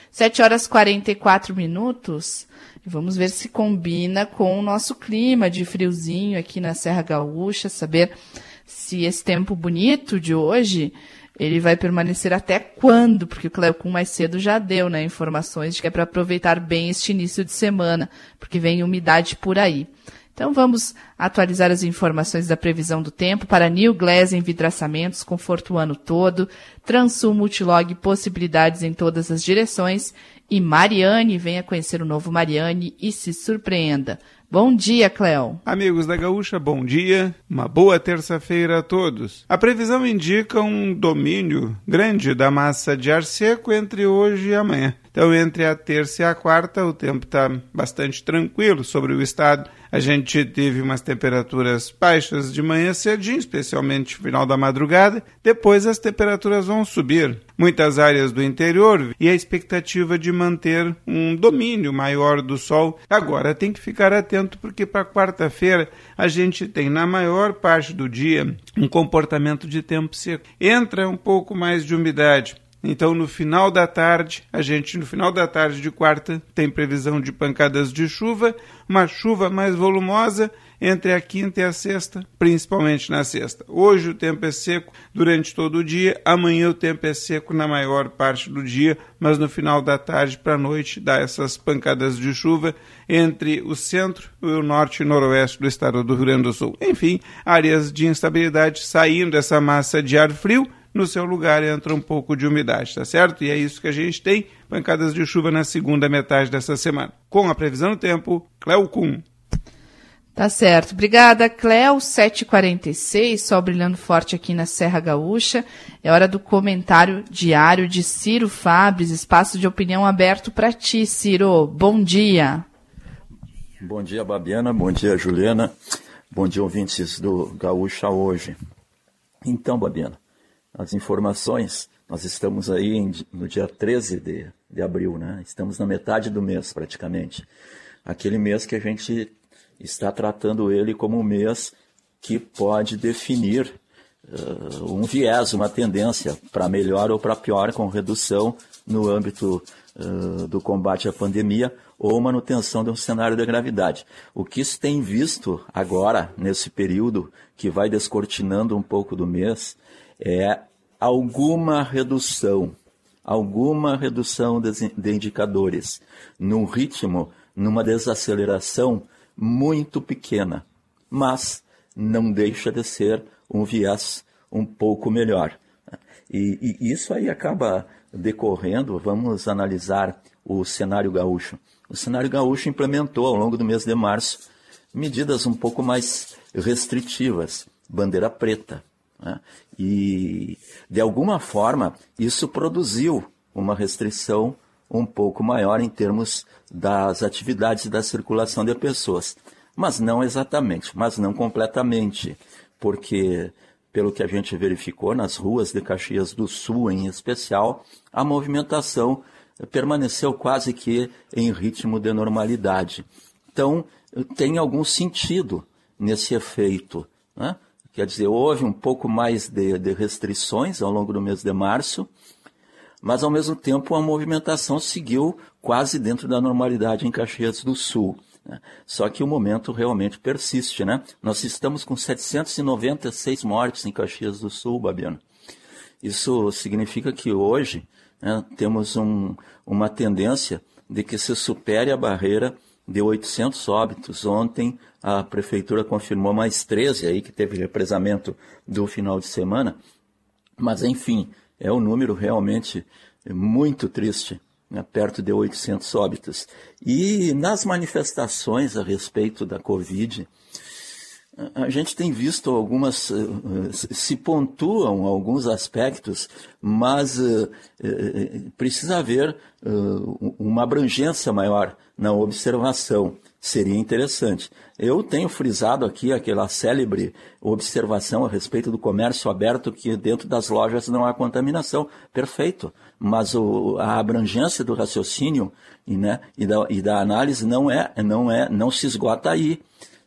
7h44. Vamos ver se combina com o nosso clima de friozinho aqui na Serra Gaúcha, saber se esse tempo bonito de hoje ele vai permanecer até quando, porque o Cleo Kuhn mais cedo já deu, né, informações de que é para aproveitar bem este início de semana, porque vem umidade por aí. Então vamos atualizar as informações da previsão do tempo para New Glass Envidraçamentos, conforto o ano todo, Transul Multilog, possibilidades em todas as direções, e Mariane, venha conhecer o novo Mariane e se surpreenda. Bom dia, Cléo. Amigos da Gaúcha, bom dia. Uma boa terça-feira a todos. A previsão indica um domínio grande da massa de ar seco entre hoje e amanhã. Então, entre a terça e a quarta, o tempo está bastante tranquilo sobre o estado. A gente teve umas temperaturas baixas de manhã cedinho, especialmente no final da madrugada. Depois as temperaturas vão subir. Muitas áreas do interior e a expectativa de manter um domínio maior do sol. Agora tem que ficar atento porque para quarta-feira a gente tem na maior parte do dia um comportamento de tempo seco. Entra um pouco mais de umidade. Então, no final da tarde de quarta, tem previsão de pancadas de chuva, uma chuva mais volumosa entre a quinta e a sexta, principalmente na sexta. Hoje o tempo é seco durante todo o dia, amanhã o tempo é seco na maior parte do dia, mas no final da tarde para a noite dá essas pancadas de chuva entre o centro, o norte e noroeste do estado do Rio Grande do Sul. Enfim, áreas de instabilidade saindo dessa massa de ar frio. No seu lugar entra um pouco de umidade, tá certo? E é isso que a gente tem, pancadas de chuva na segunda metade dessa semana. Com a previsão do tempo, Cleo Kuhn. Tá certo. Obrigada, Cleo. 7h46, sol brilhando forte aqui na Serra Gaúcha. É hora do comentário diário de Ciro Fabres, espaço de opinião aberto para ti, Ciro. Bom dia. Bom dia, Babiana. Bom dia, Juliana. Bom dia, ouvintes do Gaúcha hoje. Então, Babiana, as informações, nós estamos aí no dia 13 de abril, né? Estamos na metade do mês, praticamente. Aquele mês que a gente está tratando ele como um mês que pode definir um viés, uma tendência para melhor ou para pior, com redução no âmbito do combate à pandemia ou manutenção de um cenário de gravidade. O que se tem visto agora, nesse período que vai descortinando um pouco do mês, é alguma redução de indicadores, num ritmo, numa desaceleração muito pequena, mas não deixa de ser um viés um pouco melhor. E isso aí acaba decorrendo, vamos analisar o cenário gaúcho. O cenário gaúcho implementou ao longo do mês de março medidas um pouco mais restritivas, bandeira preta, né? E, de alguma forma, isso produziu uma restrição um pouco maior em termos das atividades e da circulação de pessoas. Mas não exatamente, mas não completamente, porque, pelo que a gente verificou nas ruas de Caxias do Sul, em especial, a movimentação permaneceu quase que em ritmo de normalidade. Então, tem algum sentido nesse efeito, né? Quer dizer, houve um pouco mais de restrições ao longo do mês de março, mas, ao mesmo tempo, a movimentação seguiu quase dentro da normalidade em Caxias do Sul, né? Só que o momento realmente persiste, né? Nós estamos com 796 mortes em Caxias do Sul, Babiano. Isso significa que hoje, né, temos uma tendência de que se supere a barreira de 800 óbitos. Ontem a prefeitura confirmou mais 13 aí, que teve represamento do final de semana, mas enfim, é um número realmente muito triste, né, perto de 800 óbitos. E nas manifestações a respeito da Covid, a gente tem visto algumas, se pontuam alguns aspectos, mas precisa haver uma abrangência maior na observação. Seria interessante. Eu tenho frisado aqui aquela célebre observação a respeito do comércio aberto, que dentro das lojas não há contaminação. Perfeito. Mas a abrangência do raciocínio e da análise não se esgota aí.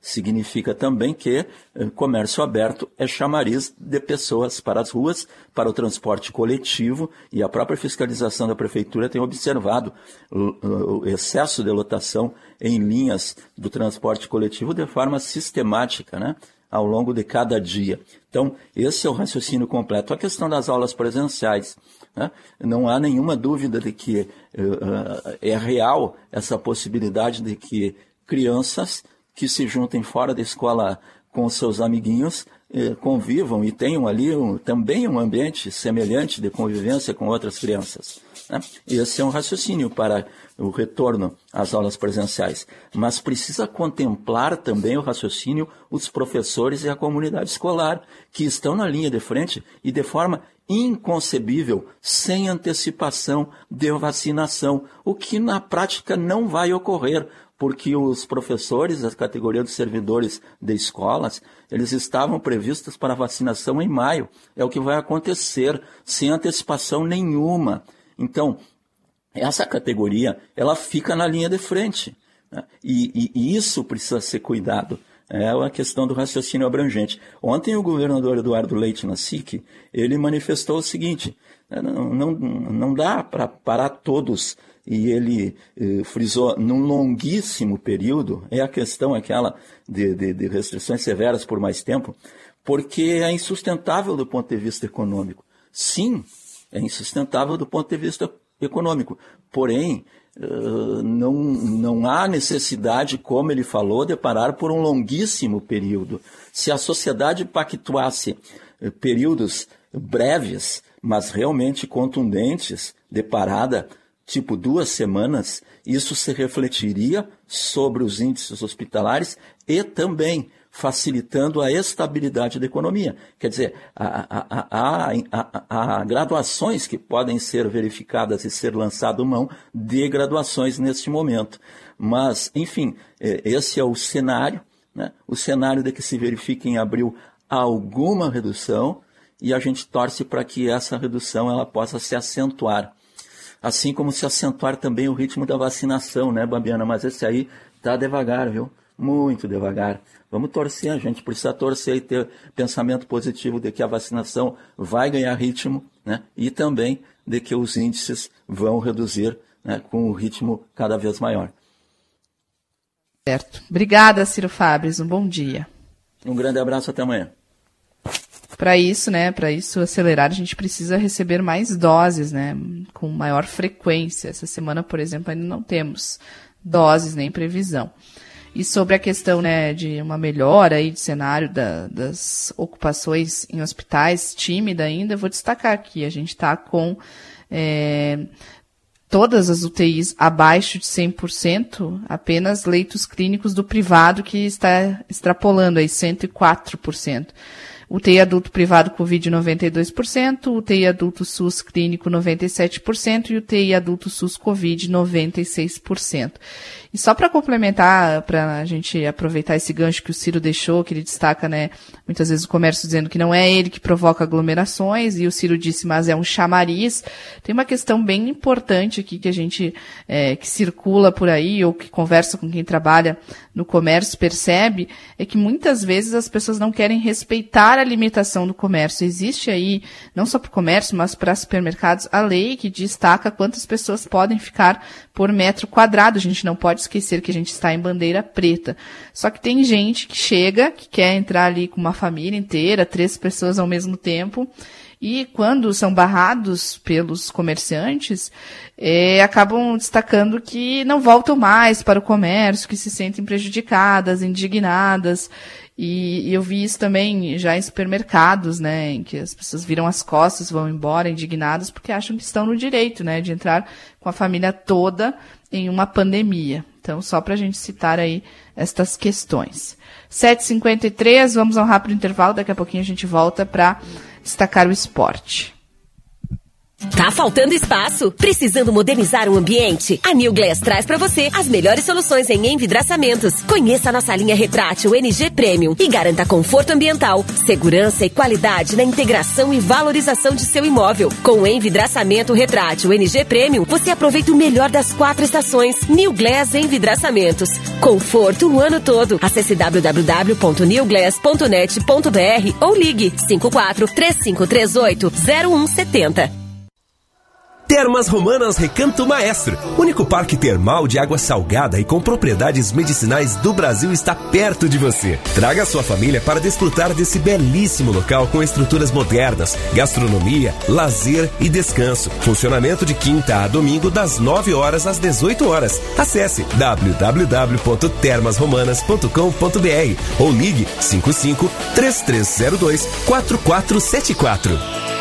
significa também que comércio aberto é chamariz de pessoas para as ruas, para o transporte coletivo, e a própria fiscalização da prefeitura tem observado o excesso de lotação em linhas do transporte coletivo de forma sistemática, né, ao longo de cada dia. Então, esse é o raciocínio completo. A questão das aulas presenciais, né, não há nenhuma dúvida de que é real essa possibilidade de que crianças que se juntem fora da escola com seus amiguinhos, convivam e tenham ali também um ambiente semelhante de convivência com outras crianças, né? Esse é um raciocínio para o retorno às aulas presenciais. Mas precisa contemplar também o raciocínio os professores e a comunidade escolar, que estão na linha de frente e de forma inconcebível, sem antecipação de vacinação, o que na prática não vai ocorrer, porque os professores, a categoria dos servidores de escolas, eles estavam previstos para vacinação em maio. É o que vai acontecer, sem antecipação nenhuma. Então, essa categoria, ela fica na linha de frente, né? E isso precisa ser cuidado. É a questão do raciocínio abrangente. Ontem o governador Eduardo Leite, na SIC, ele manifestou o seguinte: não dá para parar todos. E ele frisou, num longuíssimo período, é a questão aquela de restrições severas por mais tempo, porque é insustentável do ponto de vista econômico. Sim, é insustentável do ponto de vista econômico, porém, não há necessidade, como ele falou, de parar por um longuíssimo período. Se a sociedade pactuasse períodos breves, mas realmente contundentes, de parada, tipo 2 semanas, isso se refletiria sobre os índices hospitalares e também facilitando a estabilidade da economia. Quer dizer, há graduações que podem ser verificadas e ser lançado mão de graduações neste momento. Mas, enfim, esse é o cenário, né? O cenário de que se verifique em abril alguma redução, e a gente torce para que essa redução ela possa se acentuar. Assim como se acentuar também o ritmo da vacinação, né, Babiana? Mas esse aí está devagar, viu? Muito devagar. Vamos torcer, a gente precisa torcer e ter pensamento positivo de que a vacinação vai ganhar ritmo, né? E também de que os índices vão reduzir, né, com o ritmo cada vez maior. Certo. Obrigada, Ciro Fabres. Um bom dia. Um grande abraço, até amanhã. Para isso, né, para isso acelerar, a gente precisa receber mais doses, né, com maior frequência. Essa semana, por exemplo, ainda não temos doses nem previsão. E sobre a questão, né, de uma melhora aí de cenário das ocupações em hospitais, tímida ainda, eu vou destacar aqui, a gente está com todas as UTIs abaixo de 100%, apenas leitos clínicos do privado que está extrapolando aí 104%. UTI adulto privado Covid 92%, UTI adulto SUS clínico 97% e UTI adulto SUS Covid 96%. E só para complementar, para a gente aproveitar esse gancho que o Ciro deixou, que ele destaca, né, muitas vezes o comércio dizendo que não é ele que provoca aglomerações, e o Ciro disse, mas é um chamariz. Tem uma questão bem importante aqui que a gente, que circula por aí, ou que conversa com quem trabalha no comércio, percebe, é que muitas vezes as pessoas não querem respeitar a limitação do comércio. Existe aí, não só para o comércio, mas para supermercados, a lei que destaca quantas pessoas podem ficar por metro quadrado. A gente não pode esquecer que a gente está em bandeira preta. Só que tem gente que chega, que quer entrar ali com uma família inteira, 3 pessoas ao mesmo tempo, e quando são barrados pelos comerciantes, acabam destacando que não voltam mais para o comércio, que se sentem prejudicadas, indignadas. E eu vi isso também já em supermercados, né, em que as pessoas viram as costas, vão embora indignadas porque acham que estão no direito, né, de entrar com a família toda em uma pandemia. Então, só para a gente citar aí estas questões. 7h53, vamos a um rápido intervalo, daqui a pouquinho a gente volta para destacar o esporte. Tá faltando espaço? Precisando modernizar o ambiente? A New Glass traz pra você as melhores soluções em envidraçamentos. Conheça a nossa linha retrátil NG Premium e garanta conforto ambiental, segurança e qualidade na integração e valorização de seu imóvel. Com o envidraçamento retrátil NG Premium, você aproveita o melhor das 4 estações. New Glass Envidraçamentos. Conforto o ano todo. Acesse www.newglass.net.br ou ligue 54 3538 0170. Termas Romanas Recanto Maestro, único parque termal de água salgada e com propriedades medicinais do Brasil, está perto de você. Traga sua família para desfrutar desse belíssimo local com estruturas modernas, gastronomia, lazer e descanso. Funcionamento de quinta a domingo das 9 horas às 18 horas. Acesse www.termasromanas.com.br ou ligue 55 3302 4474.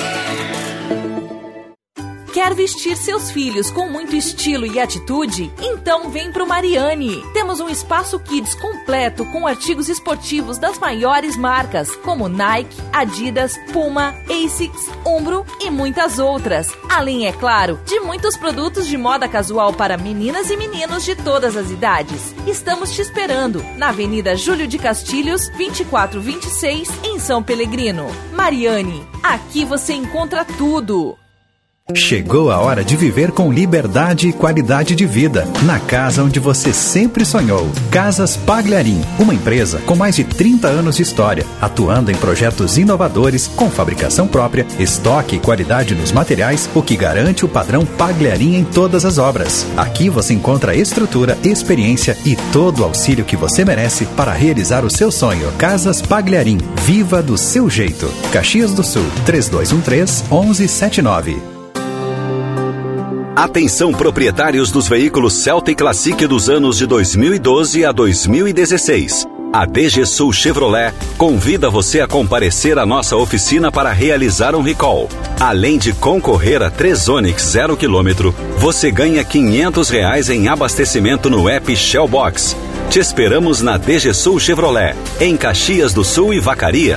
Quer vestir seus filhos com muito estilo e atitude? Então vem pro Mariani. Temos um espaço kids completo com artigos esportivos das maiores marcas, como Nike, Adidas, Puma, Asics, Umbro e muitas outras. Além, é claro, de muitos produtos de moda casual para meninas e meninos de todas as idades. Estamos te esperando na Avenida Júlio de Castilhos, 2426, em São Pelegrino. Mariani, aqui você encontra tudo. Chegou a hora de viver com liberdade e qualidade de vida, na casa onde você sempre sonhou. Casas Pagliarim, uma empresa com mais de 30 anos de história, atuando em projetos inovadores, com fabricação própria, estoque e qualidade nos materiais, o que garante o padrão Pagliarim em todas as obras. Aqui você encontra estrutura, experiência e todo o auxílio que você merece para realizar o seu sonho. Casas Pagliarim, viva do seu jeito. Caxias do Sul, 3213-1179. Atenção, proprietários dos veículos Celta e Classic dos anos de 2012 a 2016. A DG Sul Chevrolet convida você a comparecer à nossa oficina para realizar um recall. Além de concorrer a 3 Onix 0 km, você ganha R$500 em abastecimento no app Shellbox. Te esperamos na DG Sul Chevrolet, em Caxias do Sul e Vacaria.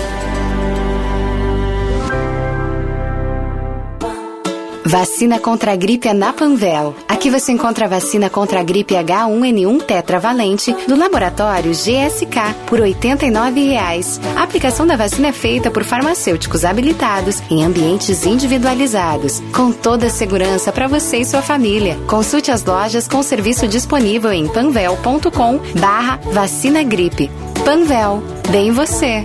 Vacina contra a gripe é na Panvel. Aqui você encontra a vacina contra a gripe H1N1 tetravalente do laboratório GSK por R$ 89,00. A aplicação da vacina é feita por farmacêuticos habilitados em ambientes individualizados, com toda a segurança para você e sua família. Consulte as lojas com serviço disponível em panvel.com/vacina-gripe. Panvel, bem você.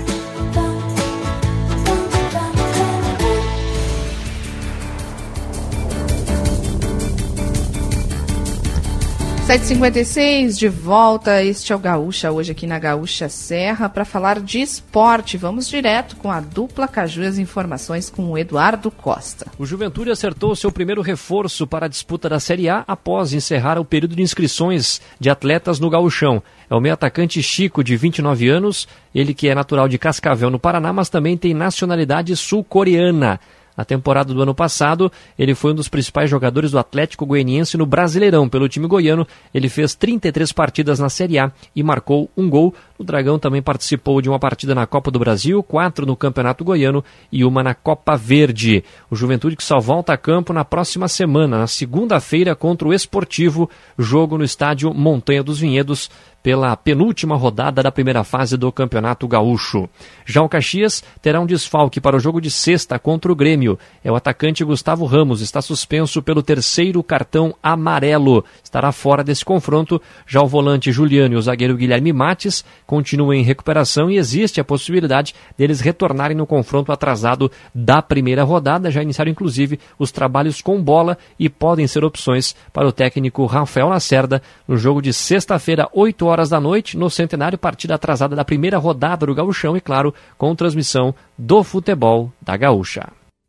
7h56, de volta, este é o Gaúcha, hoje aqui na Gaúcha Serra, para falar de esporte. Vamos direto com a dupla Caju e as informações com o Eduardo Costa. O Juventude acertou seu primeiro reforço para a disputa da Série A após encerrar o período de inscrições de atletas no Gauchão. É o meio atacante Chico, de 29 anos, ele que é natural de Cascavel, no Paraná, mas também tem nacionalidade sul-coreana. Na temporada do ano passado, ele foi um dos principais jogadores do Atlético Goianiense no Brasileirão. Pelo time goiano, ele fez 33 partidas na Série A e marcou um gol. O Dragão também participou de uma partida na Copa do Brasil, 4 no Campeonato Goiano e uma na Copa Verde. O Juventude que só volta a campo na próxima semana, na segunda-feira, contra o Esportivo, jogo no estádio Montanha dos Vinhedos, pela penúltima rodada da primeira fase do Campeonato Gaúcho. Já o Caxias terá um desfalque para o jogo de sexta contra o Grêmio. É o atacante Gustavo Ramos, está suspenso pelo 3º cartão amarelo. Estará fora desse confronto. Já o volante Juliano e o zagueiro Guilherme Mates continuam em recuperação e existe a possibilidade deles retornarem no confronto atrasado da primeira rodada. Já iniciaram inclusive os trabalhos com bola e podem ser opções para o técnico Rafael Lacerda no jogo de sexta-feira, 8 horas da noite, no Centenário, partida atrasada da primeira rodada do Gauchão e, claro, com transmissão do futebol da Gaúcha.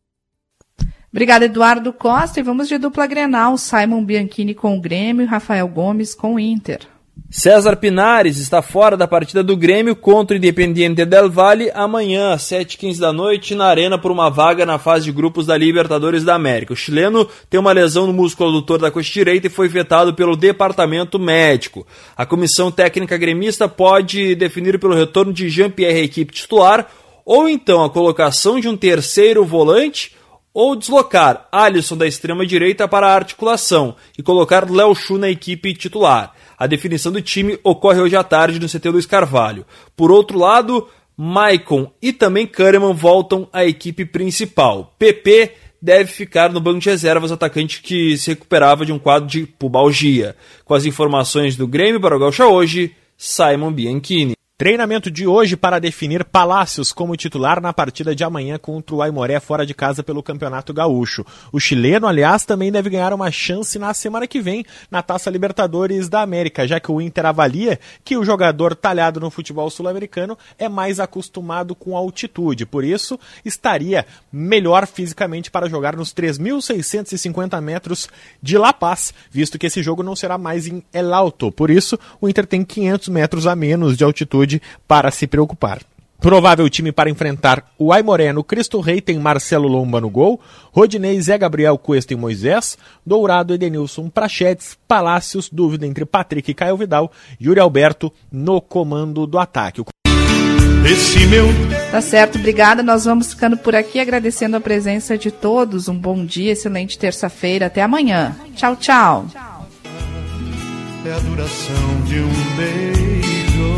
Obrigada, Eduardo Costa. E vamos de dupla Grenal. Simon Bianchini com o Grêmio e Rafael Gomes com o Inter. César Pinares está fora da partida do Grêmio contra o Independiente del Valle amanhã às 7h15 da noite na Arena por uma vaga na fase de grupos da Libertadores da América. O chileno tem uma lesão no músculo adutor da coxa direita e foi vetado pelo departamento médico. A comissão técnica gremista pode definir pelo retorno de Jean-Pierre à equipe titular ou então a colocação de um terceiro volante ou deslocar Alisson da extrema-direita para a articulação e colocar Léo Chu na equipe titular. A definição do time ocorre hoje à tarde no CT Luiz Carvalho. Por outro lado, Maicon e também Kahneman voltam à equipe principal. PP deve ficar no banco de reservas, atacante que se recuperava de um quadro de pubalgia. Com as informações do Grêmio para o Gaúcha hoje, Simon Bianchini. Treinamento de hoje para definir Palácios como titular na partida de amanhã contra o Aimoré fora de casa pelo Campeonato Gaúcho. O chileno, aliás, também deve ganhar uma chance na semana que vem na Taça Libertadores da América, já que o Inter avalia que o jogador talhado no futebol sul-americano é mais acostumado com altitude. Por isso, estaria melhor fisicamente para jogar nos 3.650 metros de La Paz, visto que esse jogo não será mais em El Alto. Por isso, o Inter tem 500 metros a menos de altitude para se preocupar. Provável time para enfrentar o Aimoré no Cristo Rei tem Marcelo Lomba no gol, Rodinei, Zé Gabriel, Cuesta e Moisés, Dourado, Edenilson, Prachetes, Palácios, dúvida entre Patrick e Caio Vidal, Yuri Alberto no comando do ataque. Tá certo, obrigada. Nós vamos ficando por aqui agradecendo a presença de todos. Um bom dia, excelente terça-feira. Até amanhã. Tchau, tchau. É a duração de um beijo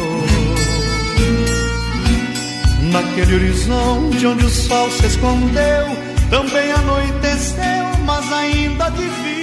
naquele horizonte onde o sol se escondeu, também anoiteceu, mas ainda devia